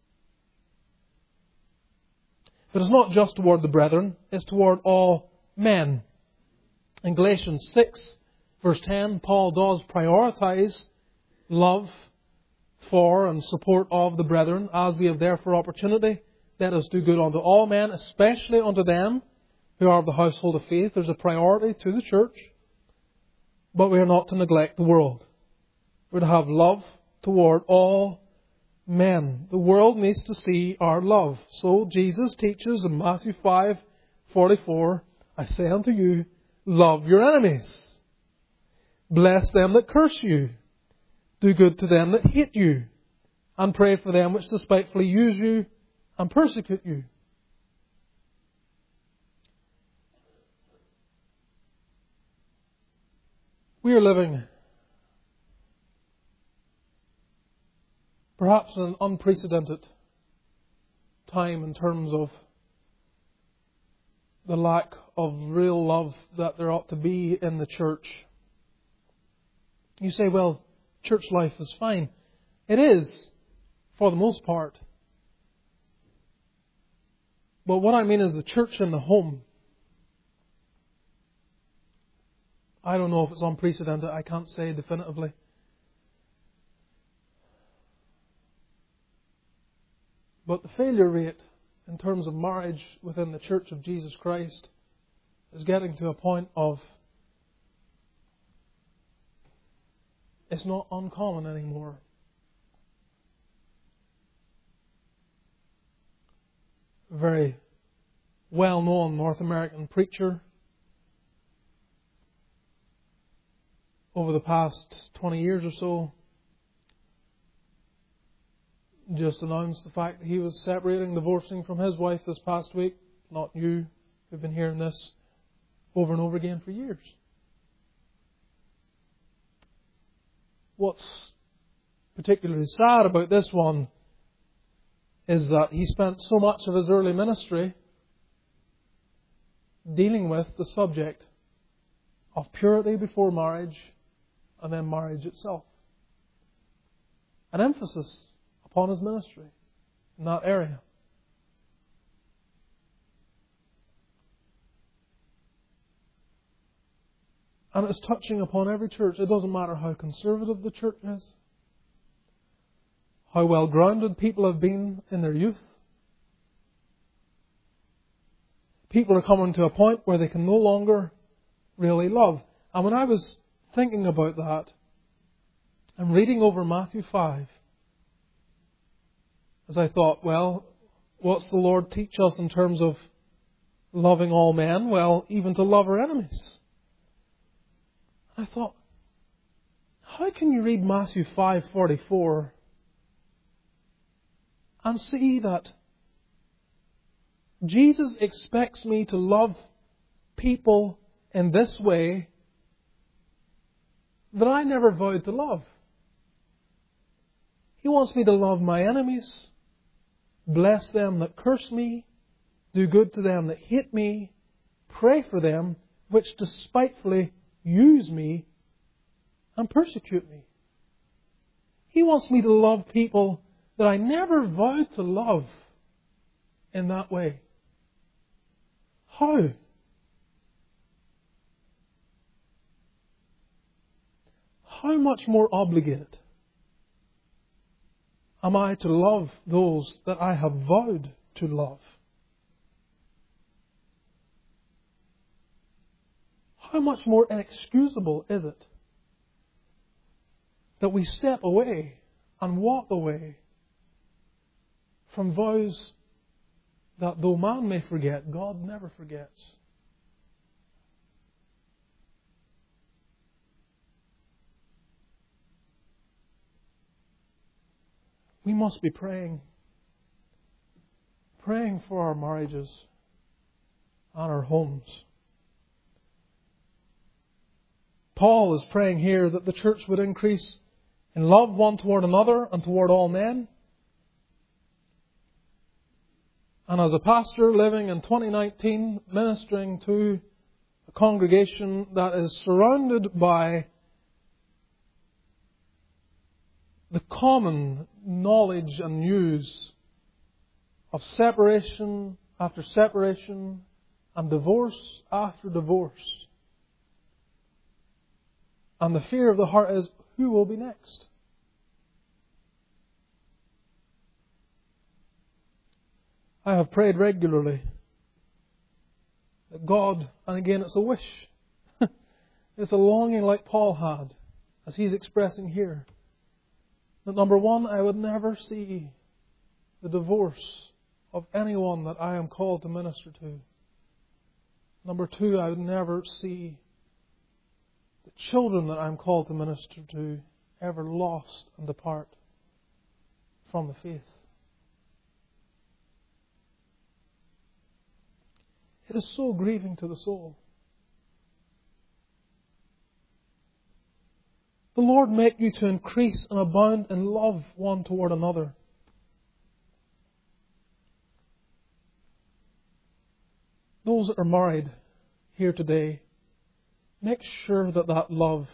Speaker 1: But it's not just toward the brethren, it's toward all men. In Galatians six, verse ten, Paul does prioritize love for and support of the brethren. As we have therefore opportunity, let us do good unto all men, especially unto them who are of the household of faith. There's a priority to the church, but we are not to neglect the world. We're to have love toward all men. The world needs to see our love. So Jesus teaches in Matthew five forty-four, I say unto you, love your enemies. Bless them that curse you. Do good to them that hate you. And pray for them which despitefully use you and persecute you. We are living perhaps in an unprecedented time in terms of the lack of real love that there ought to be in the church. You say, well, church life is fine. It is, for the most part. But what I mean is the church in the home. I don't know if it's unprecedented. I can't say definitively. But the failure rate in terms of marriage within the Church of Jesus Christ is getting to a point of it's not uncommon anymore. A very well-known North American preacher over the past twenty years or so just announced the fact that he was separating, divorcing from his wife this past week. Not you who've been hearing this over and over again for years. What's particularly sad about this one is that he spent so much of his early ministry dealing with the subject of purity before marriage and then marriage itself. An emphasis upon his ministry in that area. And it's touching upon every church. It doesn't matter how conservative the church is, how well grounded people have been in their youth. People are coming to a point where they can no longer really love. And when I was thinking about that, I'm reading over Matthew five, as I thought, well, what's the Lord teach us in terms of loving all men? Well, even to love our enemies. I thought, how can you read Matthew five forty-four and see that Jesus expects me to love people in this way that I never vowed to love? He wants me to love my enemies, bless them that curse me, do good to them that hate me, pray for them which despitefully use me and persecute me. He wants me to love people that I never vowed to love in that way. How? How much more obligated am I to love those that I have vowed to love? How much more inexcusable is it that we step away and walk away from vows that though man may forget, God never forgets? We must be praying. Praying for our marriages and our homes. Paul is praying here that the church would increase in love one toward another and toward all men. And as a pastor living in twenty nineteen, ministering to a congregation that is surrounded by the common knowledge and news of separation after separation and divorce after divorce. And the fear of the heart is, who will be next? I have prayed regularly that God, and again it's a wish, it's a longing like Paul had, as he's expressing here, that number one, I would never see the divorce of anyone that I am called to minister to. Number two, I would never see the children that I am called to minister to ever lost and depart from the faith. It is so grieving to the soul. The Lord make you to increase and abound in love one toward another. Those that are married here today, make sure that that love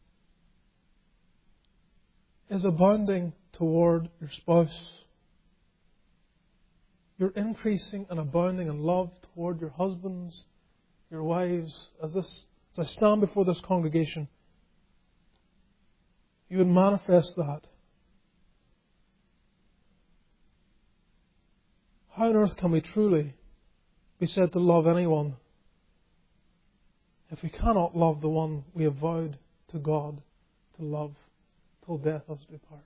Speaker 1: is abounding toward your spouse. You're increasing and abounding in love toward your husbands, your wives. As this, as I stand before this congregation, you would manifest that. How on earth can we truly be said to love anyone if we cannot love the one we have vowed to God to love till death us do part?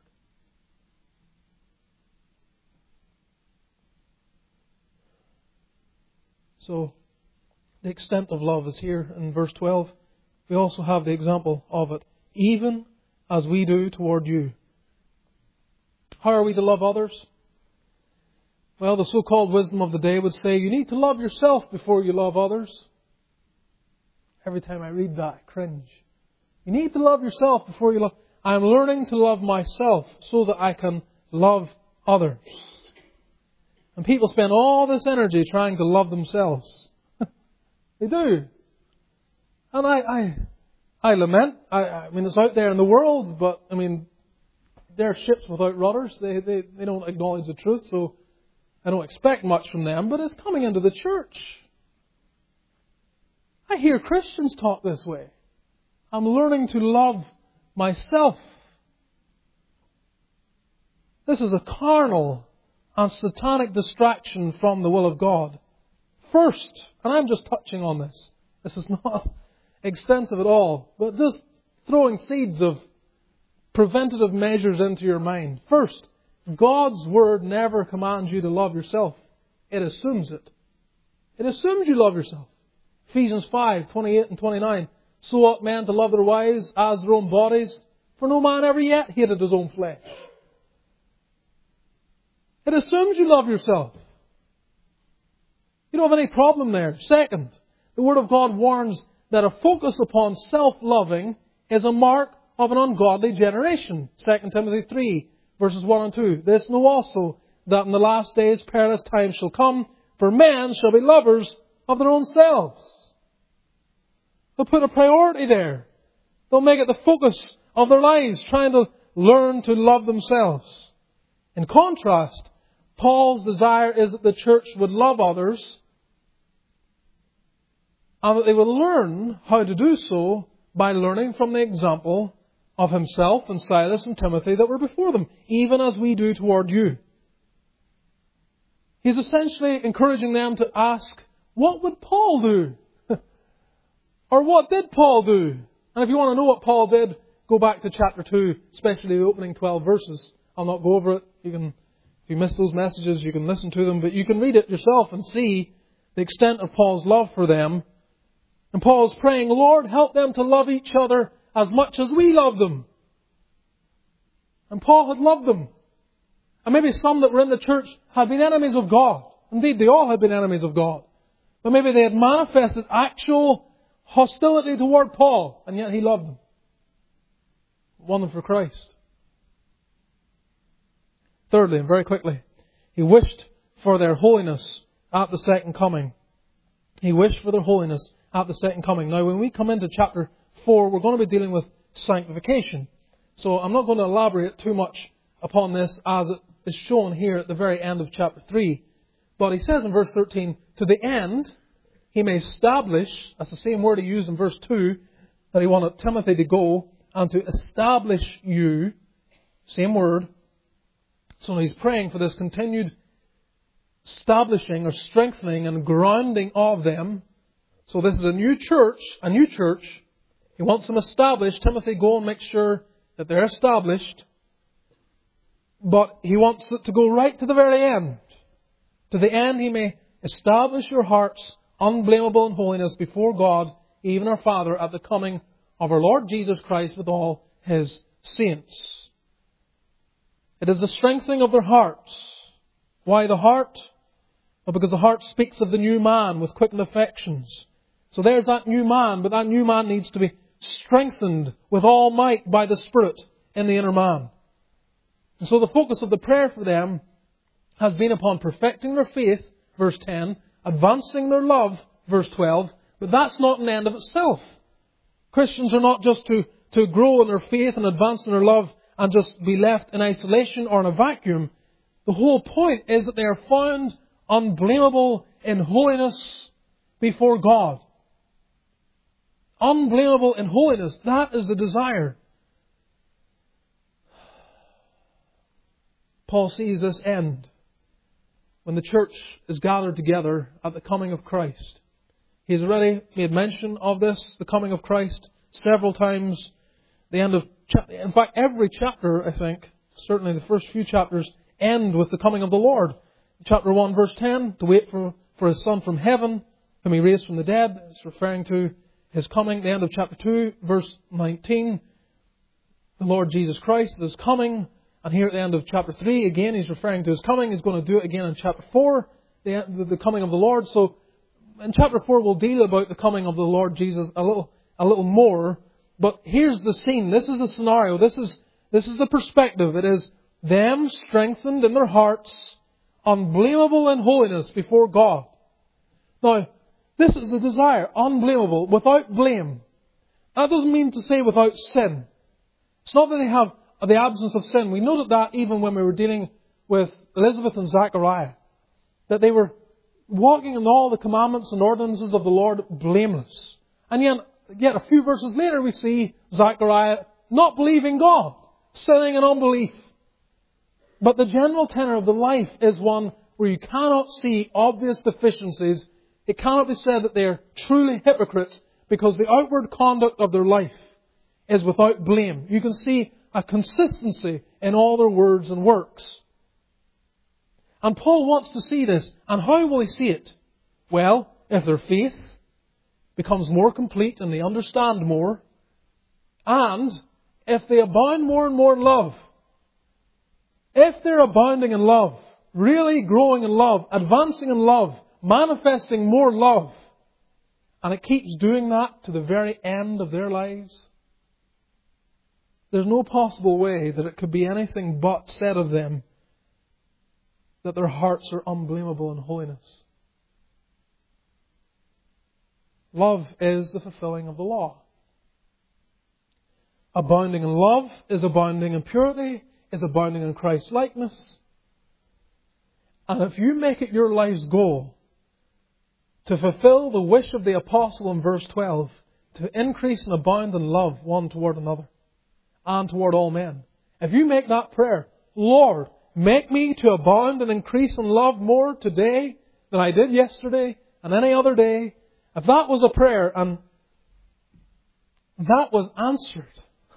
Speaker 1: So, the extent of love is here in verse twelve. We also have the example of it. Even as we do toward you. How are we to love others? Well, the so-called wisdom of the day would say you need to love yourself before you love others. Every time I read that, I cringe. You need to love yourself before you love. I'm learning to love myself so that I can love others. And people spend all this energy trying to love themselves. They do. And I... I I lament. I, I mean, it's out there in the world, but, I mean, they're ships without rudders. They, they, they don't acknowledge the truth, so I don't expect much from them, but it's coming into the church. I hear Christians talk this way. I'm learning to love myself. This is a carnal and satanic distraction from the will of God. First, and I'm just touching on this, this is not extensive at all, but just throwing seeds of preventative measures into your mind. First, God's Word never commands you to love yourself. It assumes it. It assumes you love yourself. Ephesians five, twenty-eight and twenty-nine. So ought men to love their wives as their own bodies, for no man ever yet hated his own flesh. It assumes you love yourself. You don't have any problem there. Second, the Word of God warns that a focus upon self-loving is a mark of an ungodly generation. Second Timothy three, verses one and two. This know also, that in the last days perilous times shall come, for men shall be lovers of their own selves. They'll put a priority there. They'll make it the focus of their lives, trying to learn to love themselves. In contrast, Paul's desire is that the church would love others and that they would learn how to do so by learning from the example of himself and Silas and Timothy that were before them, even as we do toward you. He's essentially encouraging them to ask, what would Paul do? Or what did Paul do? And if you want to know what Paul did, go back to chapter two, especially the opening twelve verses. I'll not go over it. You can, if you miss those messages, you can listen to them, but you can read it yourself and see the extent of Paul's love for them. And Paul's praying, Lord, help them to love each other as much as we love them. And Paul had loved them. And maybe some that were in the church had been enemies of God. Indeed, they all had been enemies of God. But maybe they had manifested actual hostility toward Paul, and yet he loved them. Won them for Christ. Thirdly, and very quickly, he wished for their holiness at the second coming. He wished for their holiness at the second coming. Now, when we come into chapter four, we're going to be dealing with sanctification. So I'm not going to elaborate too much upon this as it is shown here at the very end of chapter three. But he says in verse thirteen, to the end he may establish, that's the same word he used in verse two, that he wanted Timothy to go and to establish you, same word. So he's praying for this continued establishing or strengthening and grounding of them. So this is a new church, a new church. He wants them established. Timothy, go and make sure that they're established. But he wants it to go right to the very end. To the end he may establish your hearts unblameable in holiness before God, even our Father, at the coming of our Lord Jesus Christ with all His saints. It is the strengthening of their hearts. Why the heart? Well, because the heart speaks of the new man with quickened affections. So there's that new man, but that new man needs to be strengthened with all might by the Spirit in the inner man. And so the focus of the prayer for them has been upon perfecting their faith, verse ten, advancing their love, verse twelve, but that's not an end of itself. Christians are not just to, to grow in their faith and advance in their love and just be left in isolation or in a vacuum. The whole point is that they are found unblameable in holiness before God. Unblameable in holiness, that is the desire. Paul sees this end when the church is gathered together at the coming of Christ. He's already made mention of this, the coming of Christ, several times. The end of, in fact, every chapter, I think, certainly the first few chapters, end with the coming of the Lord. Chapter one, verse ten, to wait for, for His Son from heaven, whom He raised from the dead. It's referring to His coming. The end of chapter two, verse nineteen, the Lord Jesus Christ is coming. And here at the end of chapter three, again, He's referring to His coming. He's going to do it again in chapter four, the, the coming of the Lord. So in chapter four, we'll deal about the coming of the Lord Jesus a little, a little more. But here's the scene. This is the scenario. This is, this is the perspective. It is them strengthened in their hearts, unblameable in holiness before God. Now, this is the desire, unblameable, without blame. That doesn't mean to say without sin. It's not that they have the absence of sin. We noted that even when we were dealing with Elizabeth and Zachariah, that they were walking in all the commandments and ordinances of the Lord blameless. And yet, yet a few verses later we see Zachariah not believing God, sinning in unbelief. But the general tenor of the life is one where you cannot see obvious deficiencies. It cannot be said that they are truly hypocrites because the outward conduct of their life is without blame. You can see a consistency in all their words and works. And Paul wants to see this. And how will he see it? Well, if their faith becomes more complete and they understand more, and if they abound more and more in love, if they're abounding in love, really growing in love, advancing in love, manifesting more love, and it keeps doing that to the very end of their lives, there's no possible way that it could be anything but said of them that their hearts are unblameable in holiness. Love is the fulfilling of the law. Abounding in love is abounding in purity, is abounding in Christ's likeness. And if you make it your life's goal to fulfill the wish of the apostle in verse twelve, to increase and abound in love one toward another and toward all men, if you make that prayer, Lord, make me to abound and increase in love more today than I did yesterday and any other day, if that was a prayer and that was answered,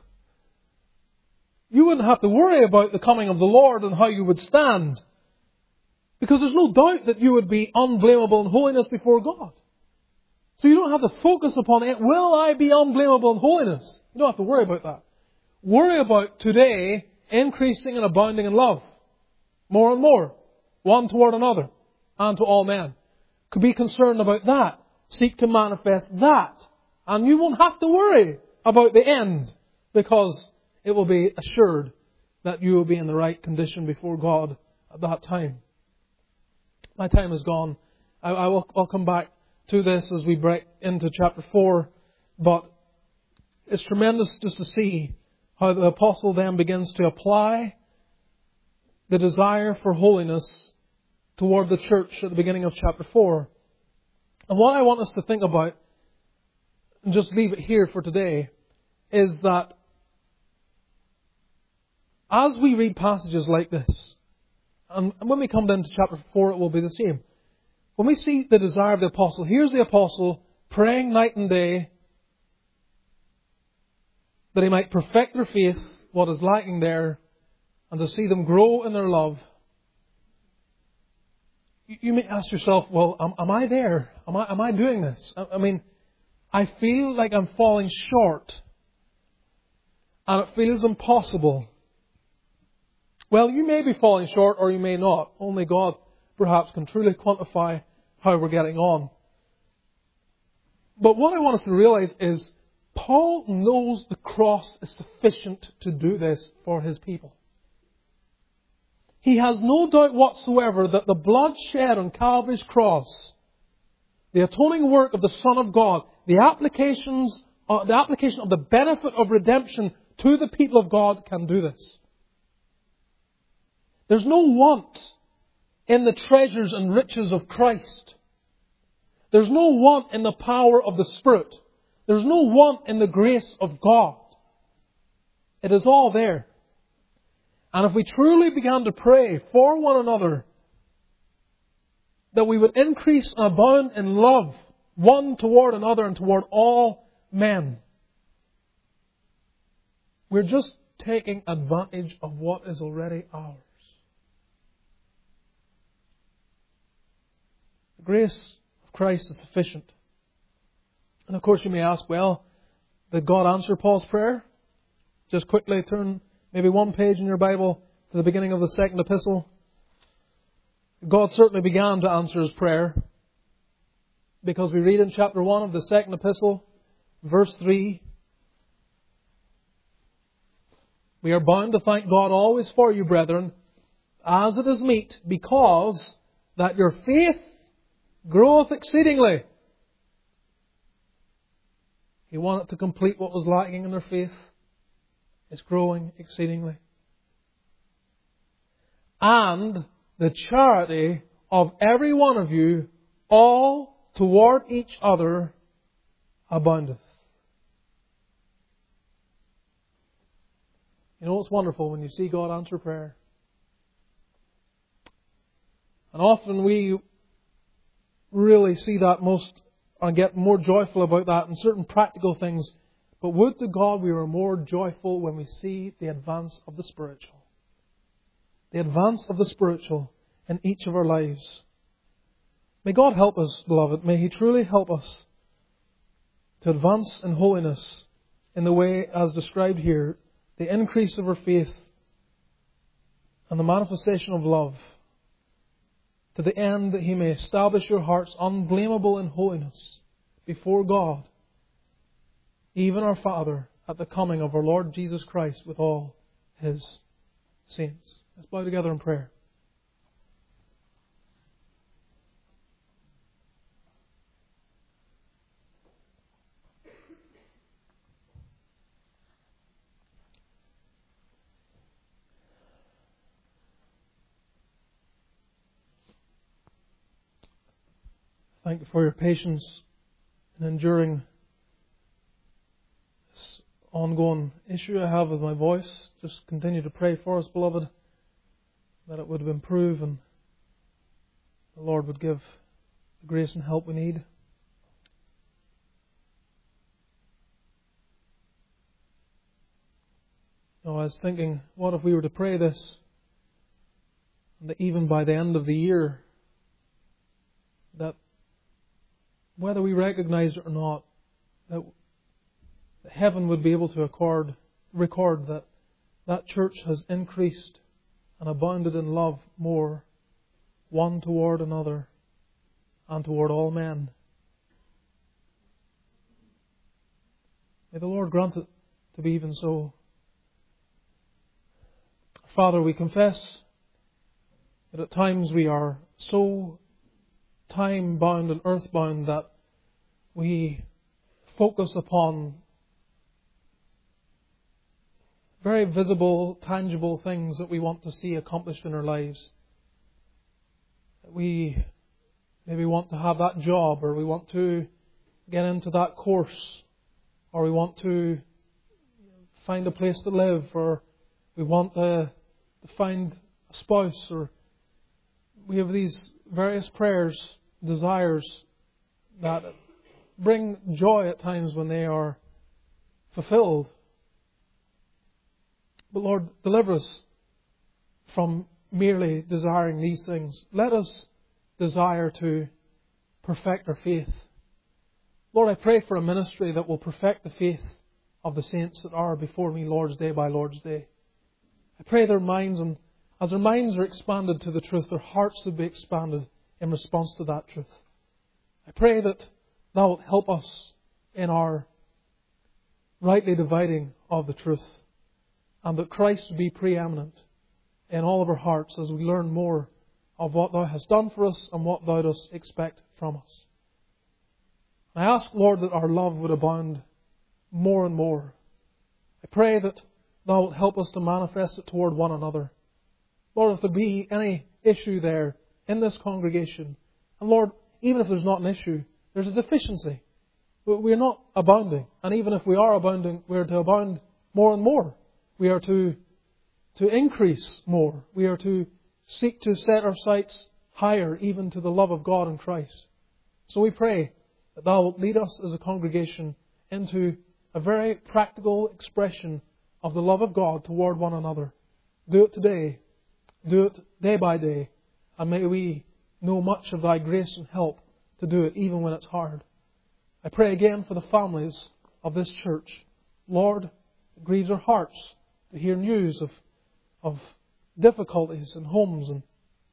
Speaker 1: you wouldn't have to worry about the coming of the Lord and how you would stand. Because there's no doubt that you would be unblameable in holiness before God. So you don't have to focus upon it. Will I be unblameable in holiness? You don't have to worry about that. Worry about today increasing and abounding in love. More and more. One toward another. And to all men. Could be concerned about that. Seek to manifest that. And you won't have to worry about the end. Because it will be assured that you will be in the right condition before God at that time. My time is gone. I, I will, I'll come back to this as we break into chapter four. But it's tremendous just to see how the apostle then begins to apply the desire for holiness toward the church at the beginning of chapter four. And what I want us to think about, and just leave it here for today, is that as we read passages like this, and when we come down to chapter four, it will be the same. When we see the desire of the apostle, here's the apostle praying night and day that he might perfect their faith, what is lacking there, and to see them grow in their love. You may ask yourself, well, am, am I there? Am I, am I doing this? I, I mean, I feel like I'm falling short. And it feels impossible. Well, you may be falling short or you may not. Only God perhaps can truly quantify how we're getting on. But what I want us to realize is Paul knows the cross is sufficient to do this for his people. He has no doubt whatsoever that the blood shed on Calvary's cross, the atoning work of the Son of God, the applications, uh, the application of the benefit of redemption to the people of God can do this. There's no want in the treasures and riches of Christ. There's no want in the power of the Spirit. There's no want in the grace of God. It is all there. And if we truly began to pray for one another, that we would increase and abound in love, one toward another and toward all men, we're just taking advantage of what is already ours. The grace of Christ is sufficient. And of course you may ask, well, did God answer Paul's prayer? Just quickly turn maybe one page in your Bible to the beginning of the second epistle. God certainly began to answer his prayer, because we read in chapter one of the second epistle, verse three, we are bound to thank God always for you, brethren, as it is meet, because that your faith groweth exceedingly. He wanted to complete what was lacking in their faith. It's growing exceedingly. And the charity of every one of you, all toward each other, aboundeth. You know what's wonderful when you see God answer prayer? And often we really see that most and get more joyful about that in certain practical things. But would to God we were more joyful when we see the advance of the spiritual. The advance of the spiritual in each of our lives. May God help us, beloved. May He truly help us to advance in holiness in the way as described here, the increase of our faith and the manifestation of love, to the end that He may establish your hearts unblameable in holiness before God, even our Father, at the coming of our Lord Jesus Christ with all His saints. Let's bow together in prayer. Thank you for your patience in enduring this ongoing issue I have with my voice. Just continue to pray for us, beloved, that it would improve and the Lord would give the grace and help we need. Now, I was thinking, what if we were to pray this, and that even by the end of the year, that whether we recognize it or not, that heaven would be able to accord, record that that church has increased and abounded in love more, one toward another and toward all men. May the Lord grant it to be even so. Father, we confess that at times we are so time-bound and earth-bound that we focus upon very visible, tangible things that we want to see accomplished in our lives. We maybe want to have that job, or we want to get into that course, or we want to find a place to live, or we want to, to find a spouse, or we have these various prayers, desires that bring joy at times when they are fulfilled. But Lord, deliver us from merely desiring these things. Let us desire to perfect our faith. Lord, I pray for a ministry that will perfect the faith of the saints that are before me Lord's Day by Lord's Day. I pray their minds, and as their minds are expanded to the truth, their hearts will be expanded in response to that truth. I pray that Thou wilt help us in our rightly dividing of the truth, and that Christ would be preeminent in all of our hearts as we learn more of what Thou hast done for us and what Thou dost expect from us. I ask, Lord, that our love would abound more and more. I pray that Thou wilt help us to manifest it toward one another. Lord, if there be any issue there in this congregation, and Lord, even if there's not an issue, there's a deficiency. We're not abounding. And even if we are abounding, we are to abound more and more. We are to, to increase more. We are to seek to set our sights higher, even to the love of God and Christ. So we pray that Thou wilt lead us as a congregation into a very practical expression of the love of God toward one another. Do it today. Do it day by day. And may we know much of Thy grace and help to do it even when it's hard. I pray again for the families of this church. Lord, it grieves our hearts to hear news of, of difficulties in homes and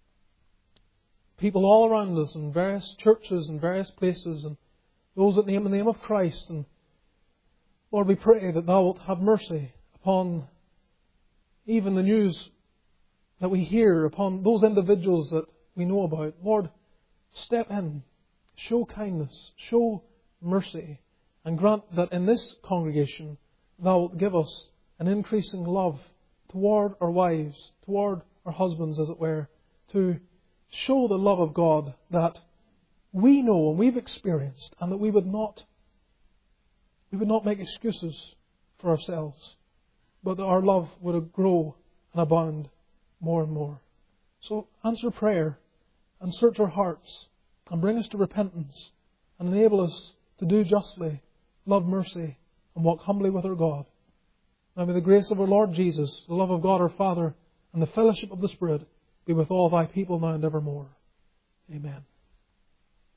Speaker 1: people all around us in various churches and various places, and those that name the name of Christ. And Lord, we pray that Thou wilt have mercy upon even the news that we hear, upon those individuals that we know about. Lord, step in, show kindness, show mercy, and grant that in this congregation Thou wilt give us an increasing love toward our wives, toward our husbands, as it were, to show the love of God that we know and we've experienced, and that we would not we would not make excuses for ourselves, but that our love would grow and abound more and more. So answer prayer and search our hearts and bring us to repentance and enable us to do justly, love mercy, and walk humbly with our God. Now may the grace of our Lord Jesus, the love of God our Father, and the fellowship of the Spirit be with all thy people now and evermore. Amen.